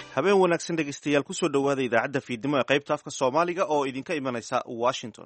habeen wanaagsan dhegaystayaal kusoo dhowaada idaacadda fiidnimo ee qaybta afka soomaaliga oo idinka imanaysa washington.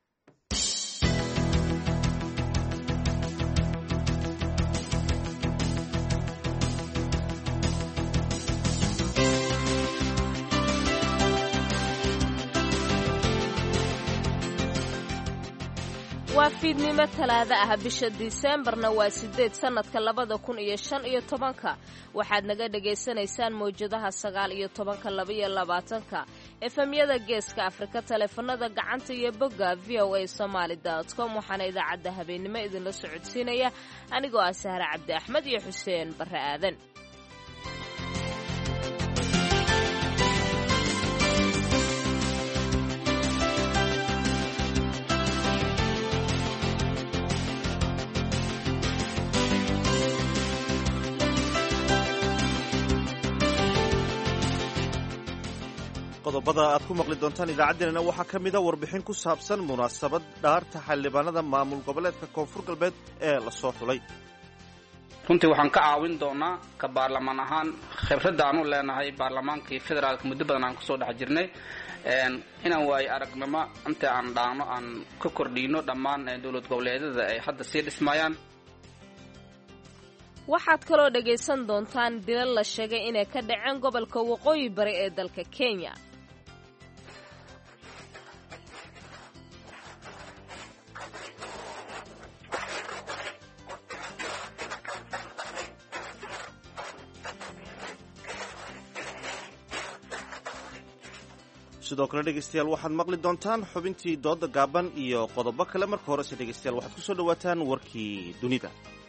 waa fiidnimo talaada ah bisha Diseembarna waa 8 sanadka 2015 waxaad naga dhageysanaysaan mowjadaha 19 22 efemyada geeska Afrika taleefanada gacanta iyo bogga voasomali.com waxaana idaacadda habeenimo idinla socodsiinaya anigoo ah Sahra Cabdi Axmed iyo Xuseen Barre Aadan. qodobada aad ku maqli doontaan idaacaddeenana waxaa ka mida warbixin ku saabsan munaasabad dhaarta xildhibaanada maamul goboleedka koonfur galbeed ee la soo xulay. runtii waxaan ka caawin doonaa ka baarlamaan ahaan khibradda aanu leenahay baarlamaankii federaalka muddo badan aan kusoo dhex jirnay inaan waayo aragnimo inta aan dhaano aan ka kordhino dhammaan dowlad goboleedyada ay hadda sii dhismayaan. waxaad kaloo dhagaysan doontaan dilal la sheegay inay ka dhaceen gobolka waqooyi bari ee dalka Kenya. sidoo kale dhegaystayaal waxaad maqli doontaan xubintii dooda gaaban iyo qodobo kale. marka horese dhegaystayaal waxaad ku soo dhowaataan warkii dunida.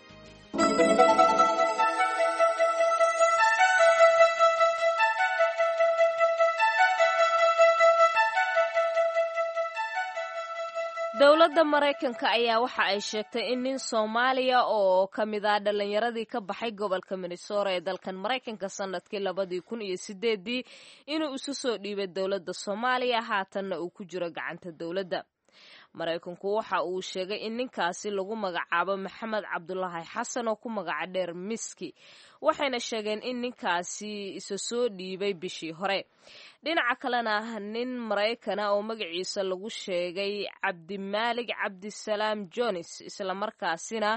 dowladda Mareykanka ayaa waxa ay sheegtay in nin Soomaaliya oo ka mid ah dhalinyaradii ka baxay gobolka Minnesota ee dalkan Mareykanka sanadkii 2008 inuu isu soo dhiibay dowladda Soomaaliya haatanna uu ku jiro gacanta dowladda. Mareykanku waxa uu sheegay in ninkaasi lagu magacaabo Maxamed Cabdulaahi Xasan oo ku magaca dheer Miski waxayna sheegeen in ninkaasi isu soo dhiibay bishii hore. dhinaca kalena nin Mareykan oo magaciisa lagu sheegay Cabdimaalig Cabdisalaam Jones isla markaasina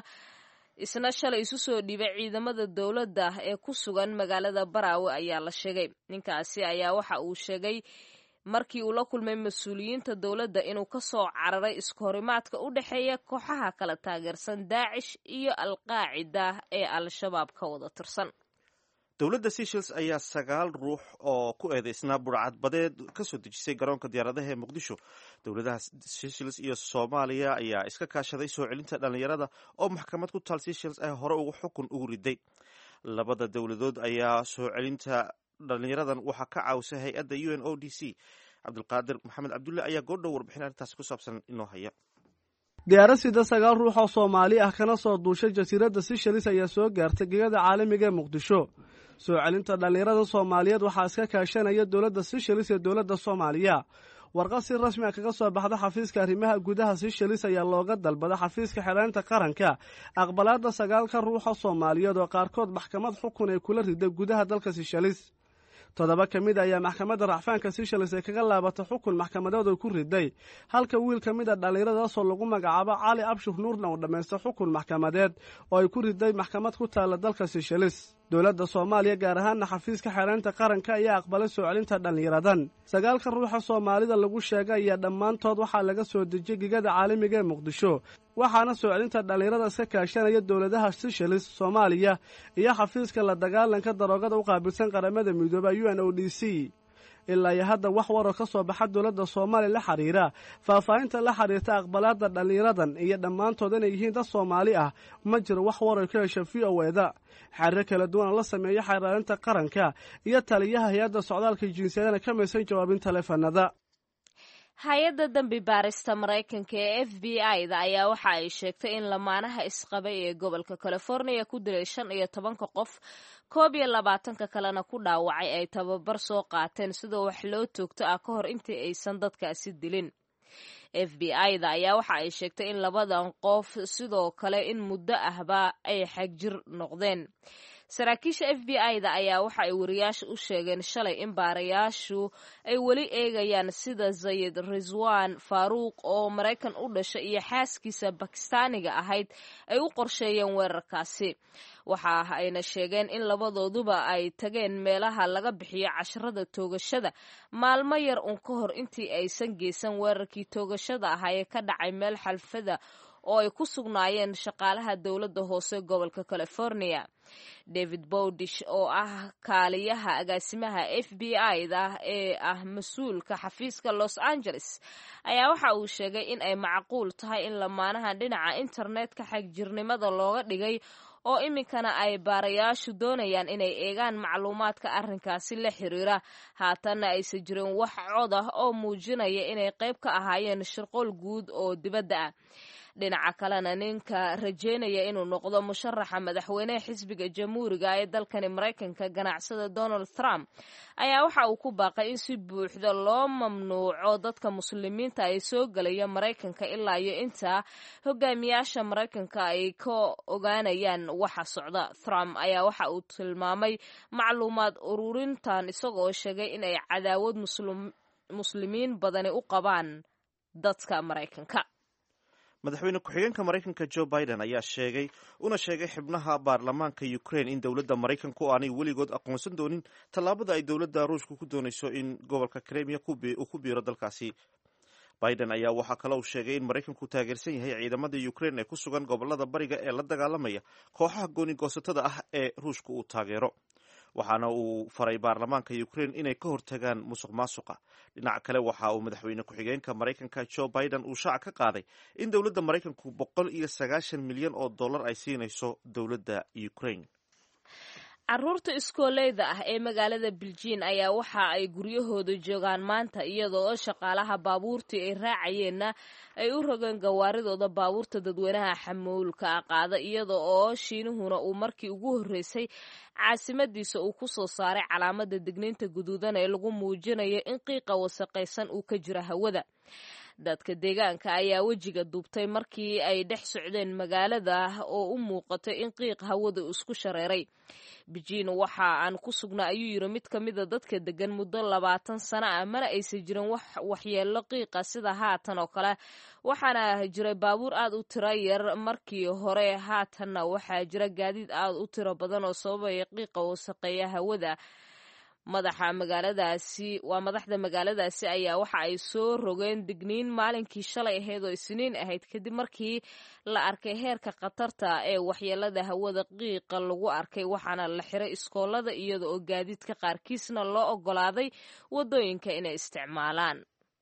isna shalay isu soo dhiibay ciidamada dowladda ee ku sugan magaalada Baraawe ayaa la sheegay. ninkaasi ayaa waxa uu sheegay markii uu la kulmay mas'uuliyiinta dowladda inuu ka soo cararay iskahorimaadka u dhaxeeya kooxaha kala taageersan Daacish iyo Al-Qaacida ee Al-Shabaab ka wada tirsan. dowladda Seychelles ayaa 9 ruux oo ku eedeysnaa burcadbadeed ka soo dejisay garoonka diyaaradaha ee Muqdisho. dowladaha Seychelles iyo Soomaaliya ayaa iska kaashaday soo celinta dhalinyarada oo maxkamad ku taal Seychelles ay hore ugu xukun ugu riday. labada dowladood ayaa soo celinta dhalinyaradan waxaa ka caawisay hay-adda UNODC. Cabdulqaadir Maxamed Cabdulle ayaa goordhow warbixin arrintaasi ku saabsan inoo haya. diyaarad sida 9 ruux oo Soomaali ah kana soo duushay jasiiradda Seychelles ayaa soo gaartay gegada caalamiga ee Muqdisho. soo celinta dhalinyarada Soomaaliyeed waxaa iska kaashanaya dowladda Seychelles iyo dowladda Soomaaliya. warqad si rasmi ah kaga soo baxda xafiiska arrimaha gudaha Seychelles ayaa looga dalbaday xafiiska xereynta qaranka aqbalaadda 9 ruux oo Soomaaliyeed oo qaarkood maxkamad xukun ay kula riday gudaha dalka Seychelles. 7 ka mid ayaa maxkamadda racfaanka Seychelles ee kaga laabatay xukun maxkamadeed oo ku riday halka wiil ka mid ah dhalinyaradaas oo lagu magacaabo Cali Abshir Nuurna uu dhameystay xukun maxkamadeed oo ay ku riday maxkamad ku taala dalka Seychelles. dowladda Soomaaliya gaar ahaan xafiiska xereynta qaranka ayaa aqbalay soo celinta dhalinyaradan. 9 ruux Soomaalida lagu sheegay ayaa dhammaantood waxaa laga soo dejiyay gegada caalamiga ee Muqdisho. waxaana soo celinta dhalinyarada iska kaashanaya dowladaha Seychelles, Soomaaliya iyo xafiiska la dagaalanka daroogada u qaabilsan qaramada midoobay UNODC. ilaa hadda wax war oo ka soo baxa dowladda Soomaaliya la xiriira faahfaahinta la xiriirta aqbalaadda dhalinyaradan iyo dhammaantood inay yihiin dad Soomaali ah ma jiro wax war oo ka hesha VOA-da. xiriir kala duwan la sameeyay xereynta qaranka iyo taliyaha hay'adda socdaalka jinsiyadana ka maysan jawaabin taleefanada. hay-adda dambi baarista Mareykanka ee FBI-da ayaa waxa ay sheegtay in lamaanaha isqabay ee gobolka California ku dilay 15 qof 22 kalena ku dhaawacay ay tababar soo qaateen sidoo wax loo toogto ah ka hor intii aysan dadkaasi dilin. FBI-da ayaa waxa ay sheegtay in labadan qof sidoo kale in muddo ahba ay xagjir noqdeen. saraakiisha FBI-da ayaa waxa ay wariyaasha u sheegeen shalay in baarayaashu ay weli eegayaan sida Zayed Rizwan Faruuq oo Maraykan u dhashay iyo xaaskiisa Bakistaaniga ahayd ay u qorsheeyeen weerarkaasi. Waxa ayna sheegeen in labadooduba ay tageen meelaha laga bixiyo casharada toogashada maalmo yar uun ka hor intii aysan geysan weerarkii toogashada ahaa ee ka dhacay meel xalfada oo ay ku sugnaayeen shaqaalaha dowladda hoose gobolka California. David Bowdish oo ah kaaliyaha agaasimaha FBI-da ee ah mas-uulka xafiiska Los Angeles ayaa waxa uu sheegay in ay macquul tahay in lamaanaha dhinaca internetka xagjirnimada looga dhigay oo iminkana ay baarayaashu doonayaan inay eegaan macluumaadka arrinkaasi la xiriira. Haatanna aysan jirin wax cod ah oo muujinaya inay qayb ka ahaayeen shirqool guud oo dibadda ah. dhinaca kalena ninka rajeynaya inuu noqdo musharaxa madaxweynaha xisbiga jamhuuriga ee dalkani Maraykanka ganacsada Donald Trump ayaa waxa uu ku baaqay in si buuxda loo mamnuuco dadka muslimiinta ay soo galaya Maraykanka ilaa iyo inta hogaamiyaasha Maraykanka ay ka ogaanayaan waxa socda. Trump ayaa waxa uu tilmaamay macluumaad ururintan isagoo sheegay in ay cadaawad muslimiin badani u qabaan dadka Maraykanka. madaxweyne ku-xigeenka Maraykanka Joe Biden ayaa sheegay xubnaha baarlamaanka Ukraine in dowladda Maraykanku aanay weligood aqoonsan doonin tallaabada ay dowladda Ruushka ku doonayso in gobolka Crimea uu ku biiro dalkaasi. Biden ayaa waxaa kale uu sheegay in Maraykanku taageersan yahay ciidamada Ukraine ee ku sugan gobolada bariga ee la dagaalamaya kooxaha gooni-goosatada ah ee Ruushka uu taageero. waxaana uu faray baarlamaanka Ukraine inay ka hortagaan musuqmaasuqa. dhinaca kale waxa uu madaxweyne ku-xigeenka Maraykanka Joe Biden uu shaaca ka qaaday in dowladda Maraykanku $190 milyan ay siinayso dowladda Ukraine. Carruurta iskooleyda ah ee magaalada Beijing ayaa waxa ay guryahooda joogaan maanta iyadoo shaqaalaha baabuurtii ay raacayeenna ay u rogeen gawaaridooda baabuurta dadweynaha xamuulka qaada iyadoo oo Shiinuhuna uu markii ugu horeysay caasimadiisa uu ku soo saaray calaamada digniinta guduudan ee lagu muujinayo in qiiqa wasaqaysan uu ka jiro hawada. dadka deegaanka ayaa wejiga duubtay markii ay dhex socdeen magaalada oo u muuqatay in qiiq hawada isku shareeray. Beijing waxa aan ku sugnaa ayuu yiri mid ka mid ah dadka degan muddo 20 sano ah mana aysan jirin waxyeello qiiqa sida haatan oo kale waxaana jiray baabuur aad u tiro yar markii hore haatanna waxaa jira gaadiid aad u tiro badan oo sababaya qiiqa wasaqeeya hawada. madaxda magaaladaasi ayaa waxa ay soo rogeen digniin maalinkii shalay ahayd oo Isniin ahayd kadib markii la arkay heerka khatarta ee waxyeelada hawada qiiqa lagu arkay waxaana la xiray iskoolada iyada oo gaadiidka qaarkiisna loo ogolaaday wadooyinka inay isticmaalaan.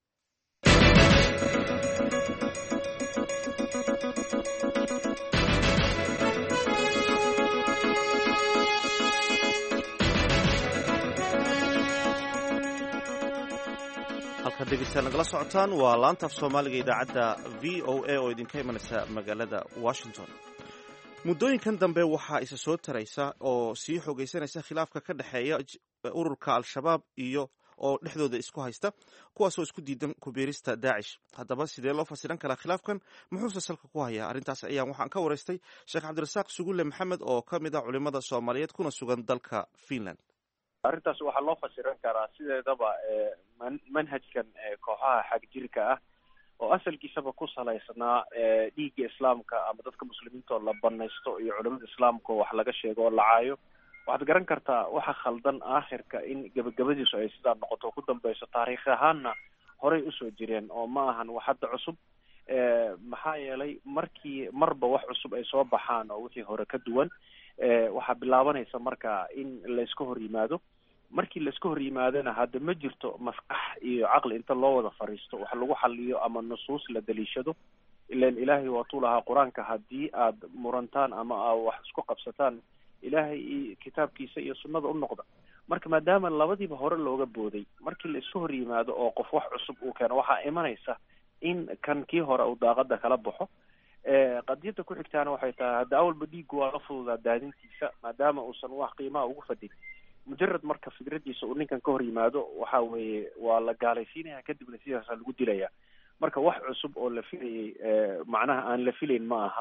halkaad dhegeystayaal nagala socotaan waa laanta af soomaaliga idaacadda VOA oo idinka imanaysa magaalada Washington. muddooyinkan dambe waxaa isa soo taraysa oo sii xoogaysanaysa khilaafka ka dhexeeya ururka al-shabaab iyo oo dhexdooda isku haysta kuwaasoo isku diidan ku biirista Daacish. haddaba sidee loo fasiran karaa khilaafkan muxuuse salka ku hayaa? arrintaas ayaan waxaan ka waraystay Sheekh Cabdirasaaq Sugulle Maxamed oo ka mid ah culimada Soomaaliyeed kuna sugan dalka Finland. arrintaas waxaa loo fasiran karaa sideedaba manhajkan kooxaha xagjirka ah oo asalkiisaba ku salaysnaa dhiigga islaamka ama dadka muslimiinta oo la banaysto iyo culimada islaamka oo wax laga sheego oo la caayo. waxaad garan kartaa waxa khaldan aakhirka in gabagabadiisu ay sidaa noqoto ku dambayso. taariikh ahaanna horey usoo jireen oo ma ahan wax hadda cusub. maxaa yeelay markii marba wax cusub ay soo baxaan oo wixii hore ka duwan waxaa bilaabanaysa marka in layska hor yimaado. markii layska hor yimaadana hadda ma jirto maskax iyo caqli inta loo wada fariisto wax lagu xaliyo ama nusuus la daliishado. ilaan ilaahay waatuu lahaa qur-aanka haddii aad murantaan ama aad wax isku qabsataan ilaahay iyo kitaabkiisa iyo sunnada u noqda. marka maadaama labadiiba hore looga booday markii la iska hor yimaado oo qof wax cusub uu keeno waxaa imanaysa in kan kii hore uu daaqada kala baxo. qadiyada ku xigtaana waxay tahay hadda awalba dhiiggu waa la fududaa daadintiisa maadaama uusan wax qiimaha ugu fadhin. mujarad marka fikradiisa uu ninkan ka hor yimaado waxa weeye waa la gaalaysiinaya kadibna sidaasa lagu dilaya. marka wax cusub oo la filayay macnaha aan la filayn ma aha.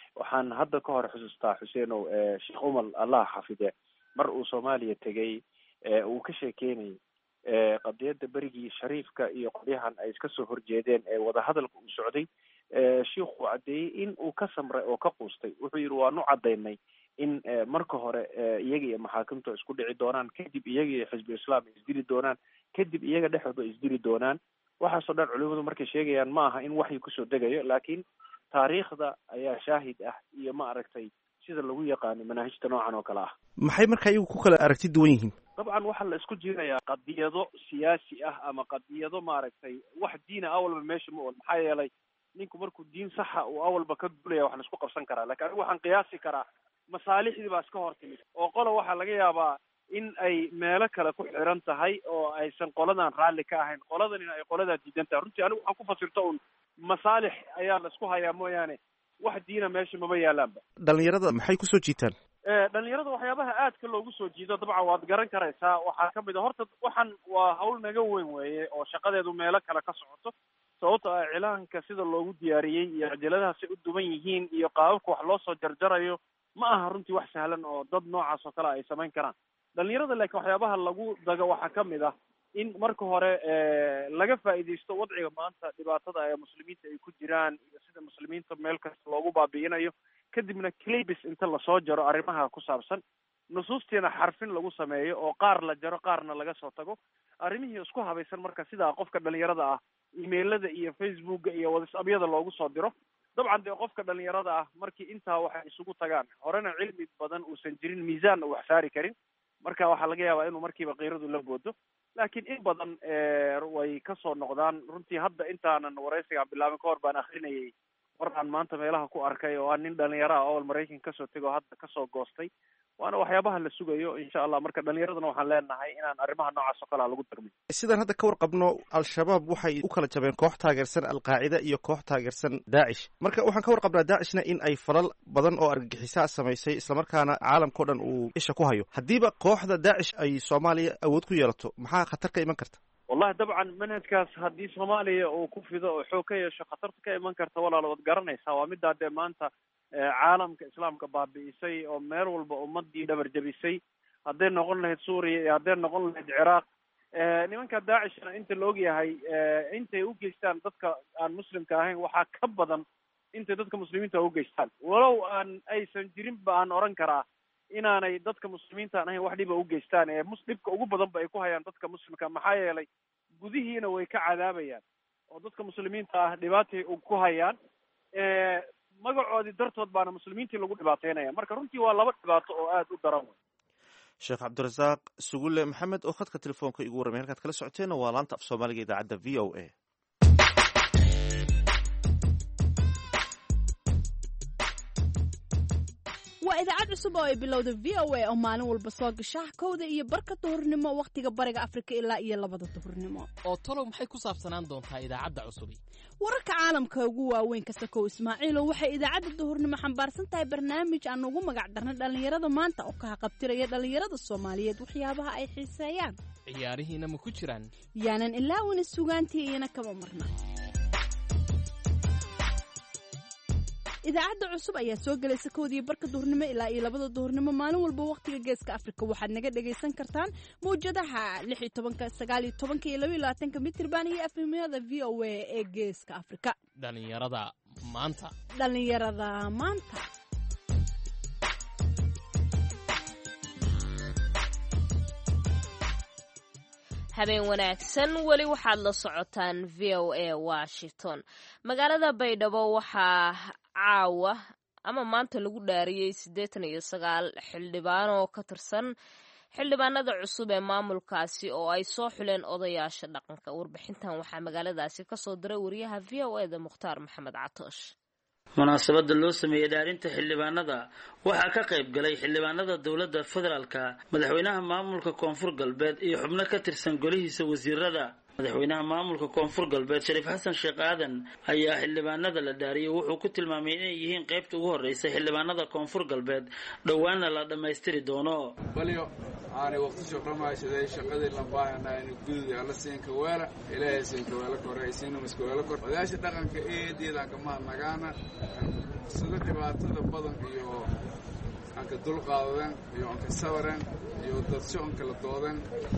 waxaan hadda ka hor xusuustaa xuseenow sheekh umar allah xafide mar uu soomaaliya tegay uu ka sheekeynayay qadiyadda berigii shariifka iyo qolyahan ay iska soo horjeedeen wadahadalka uu socday shiikhuu caddeeyey in uu ka samray oo ka quustay. wuxuu yidhi waanu caddaynay in marka hore iyaga iyo maxaakimta isku dhici doonaan, kadib iyaga iyo xisbu islaam ay isdili doonaan, kadib iyaga dhexdooda ay isdili doonaan. waxaasoo dhan culimadu markay sheegayaan ma aha in waxyi kusoo degayo, laakiin taariikhda ayaa shaahid ah iyo ma aragtay sida lagu yaqaano manaahijta noocan oo kale ah. maxay marka iyagu ku kala aragti duwan yihiin? dabcan waxaa la isku jirayaa qadiyado siyaasi ah ama qadiyado maaragtay wax diina awalba meesha ma ool. maxaa yeelay ninku markuu diin saxa uu awalba ka dulaya wax la isku qabsan karaa, lakin anigu waxaan qiyaasi karaa masaalixdii baa iska hor timid oo qola waxaa laga yaabaa in ay meelo kale ku xiran tahay oo aysan qoladan raalli ka ahayn, qoladanina ay qoladaa diidan tahay. runtii anigu waxaan ku fasirto un masaalix ayaa la isku hayaa mooyaane wax diina meesha maba yaalaanba. dhalinyarada maxay kusoo jiitaan? dhalinyarada waxyaabaha aadka loogu soo jiido dabcan waad garan karaysaa. waxaa kamid a horta waxan waa hawl naga weyn weeye oo shaqadeedu meelo kale ka socoto, sababto ah cilaanka sida loogu diyaariyey iyo cajaladahaas ay u duwan yihiin iyo qaababka wax loo soo jarjarayo ma aha runtii wax sahlan oo dad noocaas oo kale ay samayn karaan. dhalinyarada laakiin waxyaabaha lagu dago waxaa kamid ah in marka hore laga faa'iidaysto wadciga maanta dhibaatada ee muslimiinta ay ku jiraan iyo sida muslimiinta meel kasta loogu baabi'inayo, kadibna clibis inta lasoo jaro arrimaha ku saabsan, nusuustiina xarfin lagu sameeyo oo qaar la jaro qaarna laga soo tago, arrimihii isku habaysan marka sidaa qofka dhalinyarada ah emailada iyo facebooka iyo whatsappyada loogu soo diro. dabcan dee qofka dhalinyarada ah markii intaa waxay isugu tagaan horena cilmi badan uusan jirin, miisaanna wax saari karin, marka waxaa laga yaabaa inuu markiiba qiiradu la boodo. laakiin in badan way kasoo noqdaan. runtii hadda intaanan waraysiga bilaabin ka hor baan akrinayay war aan maanta meelaha ku arkay oo aan nin dhalinyaro ah oo maraykan kasoo tego hadda kasoo goostay. waana waxyaabaha la sugayo insha allah. marka dhalinyaradana waxaan leenahay inaan arrimaha noocaas oo kalea lagu darmin. sidaan hadda ka warqabno al-shabaab waxay u kala jabeen koox taageersan al-qaacida iyo koox taageersan daacish. marka waxaan ka warqabnaa daacishna in ay falal badan oo argagixisaa samaysay islamarkaana caalamkao dhan uu isha ku hayo. haddiiba kooxda daacish ay soomaaliya awood ku yeelato maxaa khatar ka iman karta? wallahi dabcan manhajkaas haddii soomaaliya uu ku fido oo xoog ka yeesho khatarta ka iman karta walaal waad garanaysaa. waa middaa dee maanta caalamka islaamka baabi'isay oo meel walba ummadii dhabar jabisay, hadday noqon lahayd suuriya iyo hadday noqon lahayd ciraaq. nimanka daacishna inta la ogyahay intay u geystaan dadka aan muslimka ahayn waxaa ka badan intay dadka muslimiinta u geystaan. walow aysan jirinba aan oran karaa inaanay dadka muslimiinta aan ahayn wax dhiba u geystaan, dhibka ugu badan ba ay ku hayaan dadka muslimka. maxaa yeelay gudihiina way ka cadaabayaan oo dadka muslimiinta ah dhibaatay ku hayaan, magacoodii dartood baana muslimiintii lagu dhibaateynaya. marka runtii waa laba dhibaato oo aada u daran. sheekh cabdirasaaq sugulle maxamed oo khadka telefoonka igu warramay. halkaad kala socoteenna waa laanta af soomaaliga idaacadda v o a. waa idaacad cusub oo ay bilowda v o a oo maalin walba soo gasha 1:00 iyo barka duhurnimo wakhtiga bariga Afrika ilaa iyo 2 duhurnimo. oo talow maxay ku saabsanaan doontaa idaacadda cusub? wararka caalamka ugu waaweyn kasta kow Ismaaciilo waxay idaacadda duhurnimo xambaarsan tahay barnaamij aan ugu magac darnay dhalinyarada maanta oo ka qabtiraya dhalinyarada Soomaaliyeed waxyaabaha ay xiiseeyaan. ciyaarihiina ma ku jiraan? yaanan ilaawina sugaantii iyana kama marna. idaacadda cusub ayaa soo galaysa 1:00 iyo barka duhurnimo ilaa iyo 2 duhurnimo maalin walba waqtiga geeska Afrika. waxaad naga dhageysan kartaan mowjadaha 16, 19 iyo 22 mitirban iyo afhimada VOA ee geeska Afrika. dhalinyarada maanta. habeen wanaagsan. weli waxaad la socotaan v o a Washington. magaalada Baydhabo waxaa caawa ama maanta lagu dhaariyey 89 xildhibaan oo ka tirsan xildhibaanada cusub ee maamulkaasi oo ay soo xuleen odayaasha dhaqanka. warbixintan waxaa magaaladaasi kasoo diray wariyaha v o a da Mukhtaar Maxamed Catoosh. munaasabada loo sameeyay dhaarinta xildhibaanada waxaa ka qayb galay xildhibaanada dowladda federaalka, madaxweynaha maamulka koonfur galbeed iyo xubno ka tirsan golihiisa wasiirada. madaxweynaha maamulka koonfur galbeed shariif xasan sheekh aadan ayaa xildhibaanada la dhaariyey wuxuu ku tilmaamay inay yihiin qaybta ugu horreysay xildhibaanada koonfur galbeed dhowaanna la dhammaystiri doono balyo aanay waqtisho dhammaysaday shaqadii la baahanaa in gududi alla siinka weela ilaahay siinka weela koraysiina maskuweela kor odayaasha dhaqanka eedeedaan kama hadnagaana sida dhibaatada badan iyo anka dulqaadadeen iyo anka sabareen iyo dadsho anka la doodeen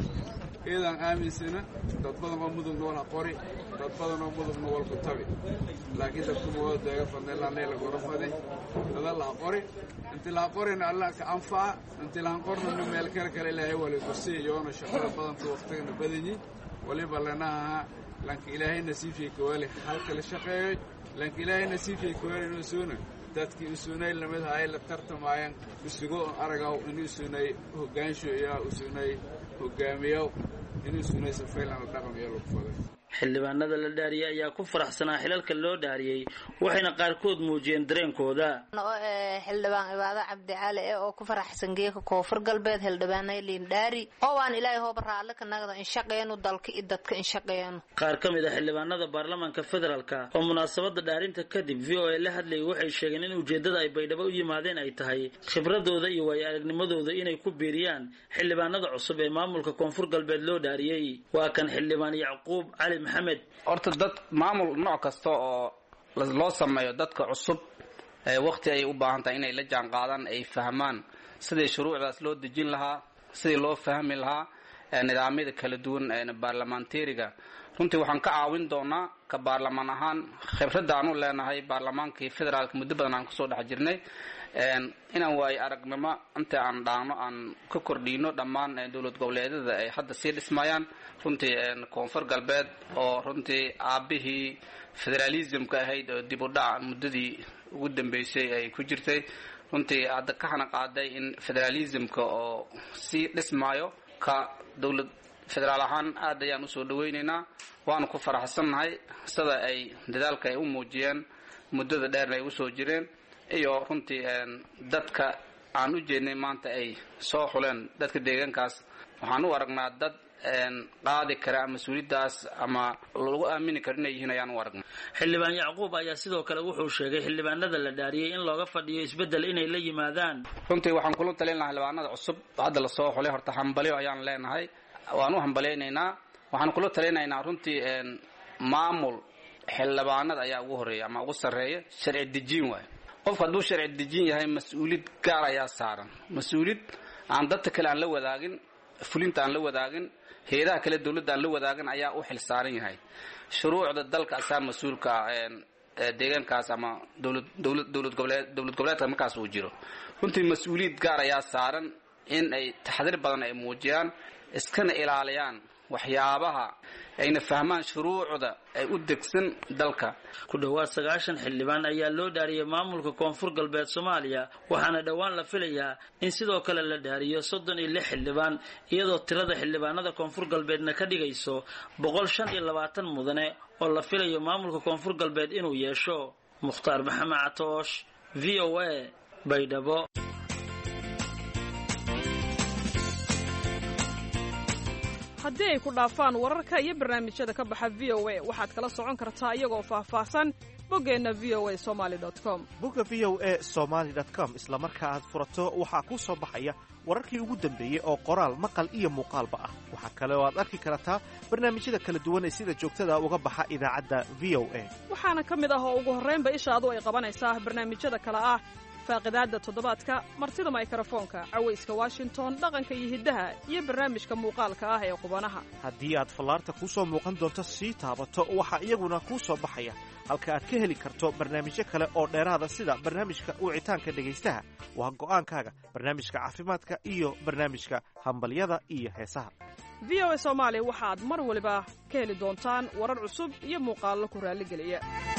eedaan aaminsana dad badan oo mudugna wala qori dad badan oo mudugna walku tabi laakiin dadku waa deega fadneelaanay la gorofade dad la qori intii la qorina alla ka anfaa intii la qorna meel kale ilaahay wala ku siiyoona shaqada badan ku waqtiga badani waliba lanaha lanka ilaahay nasiibkiisa wali halka la shaqeeyo lanka ilaahay nasiibkiisa wali inuu suuna dadkii usuunay lamid ahay la tartamayaan isugu aragaw inuu suunay hogaansho iyo usuunay hogaamiyo inuu suunay safeelan dhaqan iyo lagu faday xildhibaanada la dhaariyay ayaa ku faraxsanaa xilalka loo dhaariyay waxayna qaarkood muujiyeen dareenkooda xildhibaan ibaada cabdi cali oo ku faraxsan geeka koonfur galbeed xildhibaanay liin dhaari oo aan ilaahay hooba raalle ka nagdo in shaqeeyno dalka iyo dadka in shaqeeyno qaar ka mid ah xildhibaanada baarlamaanka federaalka oo munaasabada dhaarinta kadib VOA la hadlay waxay sheegeen in ujeedada ay baydhabo u yimaadeen ay tahay khibradooda iyo waayo-aragnimadooda inay ku biiriyaan xildhibaanada cusub ee maamulka koonfur galbeed loo dhaariyay waa kan xildhibaan Yacquub Cali Maxamed horta dad maamul nooc kasta oo loo sameeyo dadka cusub waqti ay u baahan tahay inay la jaan qaadaan ay fahmaan sidii shuruucdaas loo dejin lahaa sidii loo fahmi lahaa nidaamyada kala duwan ee baarlamaanteeriga runtii waxaan ka caawin doonaa ka baarlamaan ahaan khibradda aan u leenahay baarlamaankii federaalka muddo badan aan kusoo dhex jirnay inaan waayo aragnimo inta aan dhaano aan ka kordhino dhammaan dowlad goboleedyada ay hadda sii dhismayaan runtii koonfur galbeed oo runtii aabihii federalismka ahayd oo dib u dhac muddadii ugu dambeysay ay ku jirtay runtii hadda ka hana qaaday in federalismka oo sii dhismayo ka dowlad federaal ahaan aad ayaan usoo dhawaynaynaa waanu ku faraxsannahay sida ay dadaalka ay u muujiyeen muddada dheerna ay usoo jireen iyo runtii dadka aan u jeednay maanta ay soo xuleen dadka deegaankaas waxaan u aragnaa dad qaadi kara mas-uuliyaddaas ama lagu aamini karo inay yihiin ayaan u aragnaa xildhibaan Yacquub ayaa sidoo kale wuxuu sheegay xildhibaanada la dhaariyay in looga fadhiyo isbedel inay la yimaadaan runtii waxaan kula talin lahaa xildhibaanada cusub hadda la soo xulay horta hambalyo ayaan leenahay waan u hambaleynaynaa waxaan kula talinaynaa runtii maamul xildhibaanada ayaa ugu horeeya ama ugu sarreeya sharci dejiin waay qofka hadduu sharci dejiin yahay mas-uuliyad gaar ayaa saaran mas-uuliyad aan dadka kale aan la wadaagin fulinta aan la wadaagin heedaha kale dawladda aan la wadaagin ayaa u xil saaran yahay shuruucda dalka asaa mas-uulka deegaankaas ama dowlad goboleedka markaas uu jiro runtii mas-uuliyad gaar ayaa saaran in ay taxdiir badan ay muujiyaan iskana ilaaliyaan waxyaabaha ayna fahmaan shuruucda ay u degsan dalka ku dhawaad 90 xildhibaan ayaa loo dhaariyay maamulka koonfur galbeed Soomaaliya waxaana dhawaan la filayaa in sidoo kale la dhaariyo 36 xildhibaan iyadoo tirada xildhibaanada koonfur galbeedna ka dhigayso 125 mudane oo la filayo maamulka koonfur galbeed inuu yeesho Mukhtaar Maxamed Catoosh VOA Baydhabo haddii ay ku dhaafaan wararka iyo barnaamijyada ka baxa VOA waxaad kala socon kartaa iyagoo faahfaahsan boggeenna voasomali.com bogga voasomali.com isla marka aad furato waxaa kuu soo baxaya wararkii ugu dambeeyey oo qoraal maqal iyo muuqaalba ah waxaa kale oo aad arki kartaa barnaamijyada kala duwan ee sida joogtada uga baxa idaacadda VOA waxaana ka mid ah oo ugu horraynba ishaadu ay qabanaysaa barnaamijyada kale ah faaqidaadda toddobaadka martida mikrofoonka cawayska Washington dhaqanka iyo hiddaha iyo barnaamijka muuqaalka ah ee qubanaha haddii aad fallaarta ku soo muuqan doonto sii taabato waxaa iyaguna kuu soo baxaya halka aad ka heli karto barnaamijyo kale oo dheeraada sida barnaamijka wicitaanka dhegaystaha waa go'aankaaga barnaamijka caafimaadka iyo barnaamijka hambalyada iyo heesaha VOA Soomaali waxaad mar waliba ka heli doontaan warar cusub iyo muuqaallo ku raaligeliya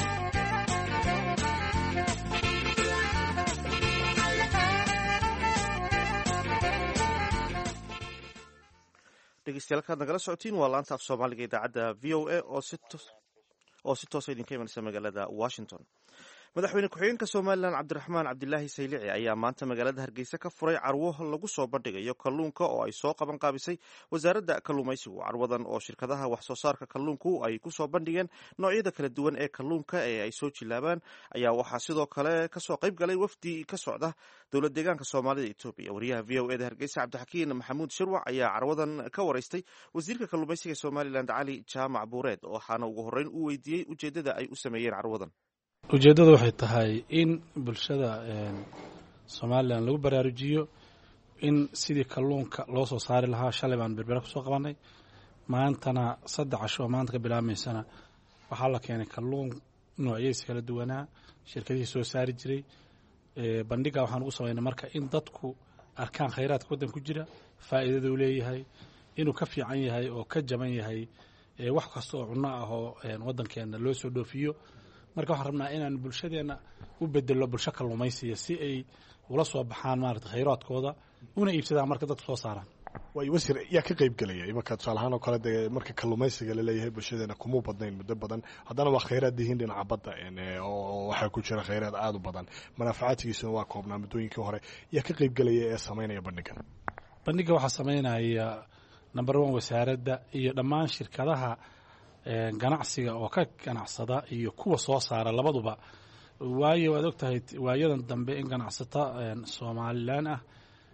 dhegeystayaal kaad nagala socotiin waa laanta af soomaaliga idaacadda VOA oo si toosa idinka imanaysa magaalada Washington madaxweyne ku-xigeenka somalilan cabdiraxmaan cabdilaahi saylici ayaa maanta magaalada hargeysa ka furay carwo lagu soo bandhigayo kalluunka oo ay soo qaban qaabisay wasaaradda kalluumaysigu. carwadan oo shirkadaha wax soo saarka kalluunku ay ku soo bandhigeen noocyada kala duwan ee kalluunka ee ay soo jilaabaan ayaa waxaa sidoo kale kasoo qayb galay wafdi ka socda dowlad deegaanka soomaalida etoobiya. wariyaha v o eda hargeysa cabdixakiin maxamuud shirwac ayaa carwadan ka waraystay wasiirka kalluumaysiga somalilan cali jaamac buureed waxaana ugu horreyn u weydiiyey ujeeddada ay u sameeyeen carwadan. ujeeddada waxay tahay in bulshada somalilan lagu baraarujiyo in sidii kalluunka loo soo saari lahaa. shalay baan berbera ku soo qabanay, maantana 3 casho oo maanta ka bilaabmaysana waxaa la keenay kalluun noocyadiisa kala duwanaa shirkadihii soo saari jiray. bandhiga waxaan ugu samaynay marka in dadku arkaan khayraadka waddan ku jira, faa'iidada uu leeyahay, inuu ka fiican yahay oo ka jaban yahay wax kasta oo cunno ah oo waddankeenna loo soo dhoofiyo. marka waxaan rabnaa inaan bulshadeenna u bedelo bulsho kalluumaysiya si ay ula soo baxaan maarata khayraadkooda una iibsadaan marka dadku soo saaraan. way wasiir yaa ka qayb gelaya imanka tusaale ahaan oo kale dee marka kalluumaysiga laleeyahay bulshadeena kuma badnayn muddo badan, haddana waa khayraad dihiin dhinaca badda oo waxaa ku jira khayraad aada u badan, manaafacaadkiisuna waa koobnaa muddooyinkii hore. yaa ka qayb gelaya ee samaynaya bandhigan? bandhiga waxaa samaynaya number 1 wasaaradda iyo dhammaan shirkadaha ganacsiga oo ka ganacsada iyo kuwa soo saara labaduba. waayo waad ogtahay waayadan dambe in ganacsato somalilan ah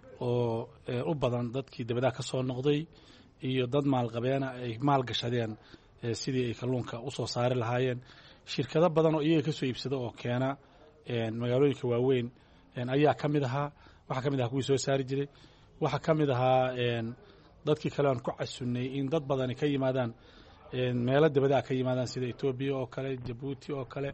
oo u badan dadkii dibadaha ka soo noqday iyo dad maalqabeena ay maal gashadeen sidii ay kalluunka u soo saari lahaayeen. shirkado badan oo iyaga ka soo iibsada oo keena magaalooyinka waaweyn ayaa ka mid ahaa. waxaa ka mid ahaa kuwii soo saari jiray. waxaa ka mid ahaa dadkii kale aan ku casunnay in dad badani ka yimaadaan meelo dibadaha ka yimaadaan sida etoobiya oo kale, jabuuti oo kale,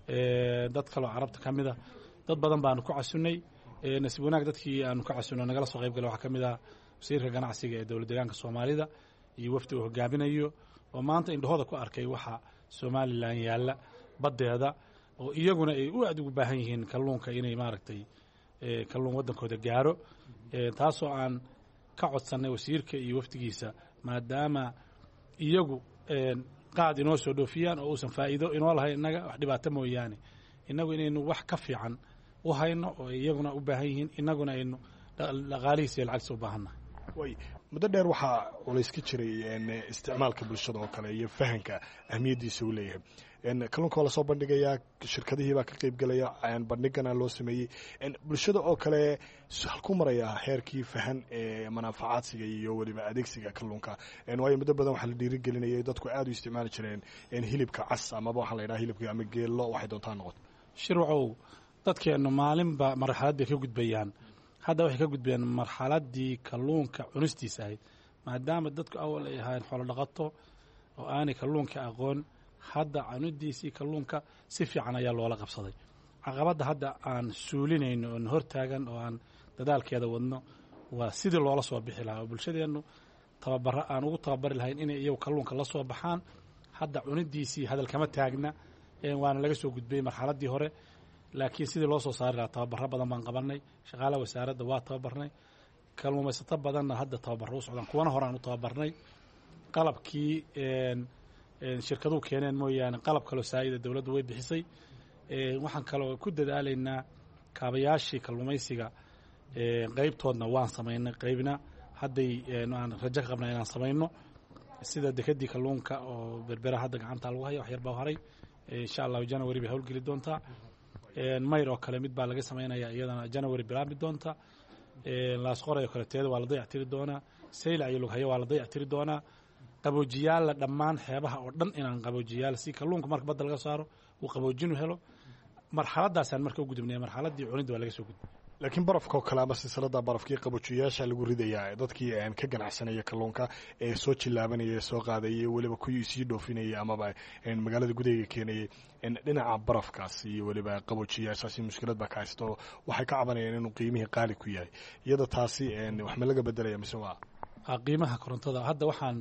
dad kaleo carabta ka mida. dad badan baanu ku casunnay. nasiib wanaag dadkii aanu ka casunno nagala soo qayb galay waxaa ka mid ah wasiirka ganacsiga ee dowlad deegaanka soomaalida iyo wafdi uu hogaaminayo oo maanta indhahooda ku arkay waxa somalilan yaalla baddeeda oo iyaguna ay u aad ugu baahan yihiin kalluunka inay maaragtay kalluun waddankooda gaaro. taasoo aan ka codsannay wasiirka iyo wafdigiisa maadaama iyagu qaad inoo soo dhoofiyaan oo uusan faa'iido inoo lahayn innaga wax dhibaato mooyaane innagu inaynu wax ka fiican u hayno oo iyaguna u baahan yihiin innaguna aynu dhaqaalihiisa iyo lacagtiisa u baahannahay. way muddo dheer waxaa culays ka jiray isticmaalka bulshada oo kale iyo fahanka ahmiyaddiisa uu leeyahay. kalluunka waa lasoo bandhigayaa, shirkadihii baa ka qayb gelaya, bandhigana loo sameeyey. bulshada oo kale halku maraya heerkii fahan ee manaafacaadsiga iyo weliba adeegsiga kalluunka. waayo muddo badan waxaa la dhiirigelinayay dadku aad u isticmaali jireen hilibka cas amaba waxaa la yidhaha hilibka ama geello waxay doontaa noqoto. shirwacow dadkeennu maalinba marxalad bay ka gudbayaan. hadda waxay ka gudbayaan marxaladdii kalluunka cunistiisa ahayd maadaama dadku awal ay ahaayeen xoolo dhaqato oo aanay kalluunka aqoon. hadda cunidiisii kalluunka si fiican ayaa loola qabsaday. caqabadda hadda aan suulinayno oon hortaagan oo aan dadaalkeeda wadno waa sidii loola soo bixi lahaa oo bulshadeennu tababaro aan ugu tababari lahayn inay iyagu kalluunka la soo baxaan. hadda cunidiisii hadal kama taagna waana laga soo gudbayey marxaladdii hore, laakiin sidii loo soo saari lahaa tababaro badan baan qabanay. shaqaalaha wasaaradda waa tababarnay, kalluumaysato badanna hadda tababaro u socdaan, kuwana hore aan u tababarnay. qalabkii shirkaduhu keeneen mooyaane qalab kaloo saa'ida dowladdu way bixisay. waxaan kaloo ku dadaalaynaa kaabayaashii kalluumaysiga qaybtoodna waan samaynay, qaybna hadday aan rajo ka qabnay inaan samayno sida dekedii kalluunka oo berbera hadda gacanta lagu haya wax yar baa haray. insha allahu january bay howlgeli doontaa. mayr oo kale mid baa laga samaynaya iyadana january bilaabi doonta. laasqoray oo kale teeda waa la dayactiri doonaa. saylac iyo lughayo waa la dayactiri doonaa. qaboojiyaalla dhammaan xeebaha oo dhan inaan qaboojiyaal si kalluunka marka badda laga saaro uu qaboojinu helo. marxaladaasaan marka u gudubnay. marxaladdii cunidda waa laga soo gudbay. laakiin barafka oo kale ama silsilada barafkii qaboojiyayaasha lagu ridayaa dadkii ka ganacsanaya kalluunka ee soo jilaabanaya soo qaadayay weliba kuwii sii dhoofinayay amaba magaalada gudaheega keenayay. dhinaca barafkaas iyo weliba qaboojiyayaashaasi mushkilad baa ka haysto waxay ka cabanayaan inuu qiimihii qaali ku yahay. iyada taasi wax ma laga bedelaya mise waa qiimaha korontada? hadda waxaan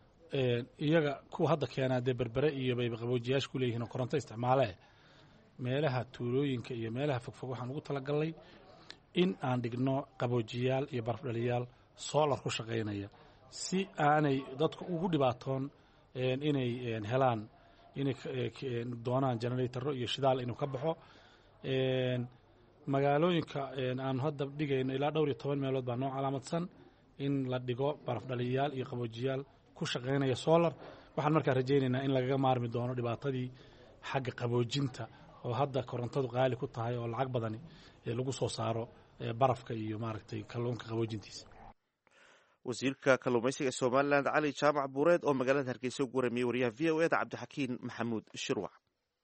iyaga kuwa hadda keenaa dee berbere iyo bayba qaboojiyayaasha ku leeyihiin oo koronto isticmaale meelaha tuulooyinka iyo meelaha fogfog waxaan ugu talagalnay in aan dhigno qaboojiyaal iyo barafdhaliyaal solar ku shaqaynaya si aanay dadku ugu dhibaatoon inay helaan inay doonaan generatorro iyo shidaal inuu ka baxo magaalooyinka aanu hadda dhigayno ilaa dhowr iyo 10 meelood baa noo calaamadsan in la dhigo baraf dhaliyaal iyo qaboojiyaal ku shaqaynaya solar. waxaan markaa rajaynaynaa in lagaga maarmi doono dhibaatadii xagga qaboojinta oo hadda korontadu qaali ku tahay oo lacag badani lagu soo saaro barafka iyo maaragtay kalluunka qaboojintiisa. wasiirka kalluumaysiga ee somalilan cali jaamac buureed oo magaalada hargeysa ugu waramiyey wariyaha v o eda cabdixakiin maxamuud shirwac.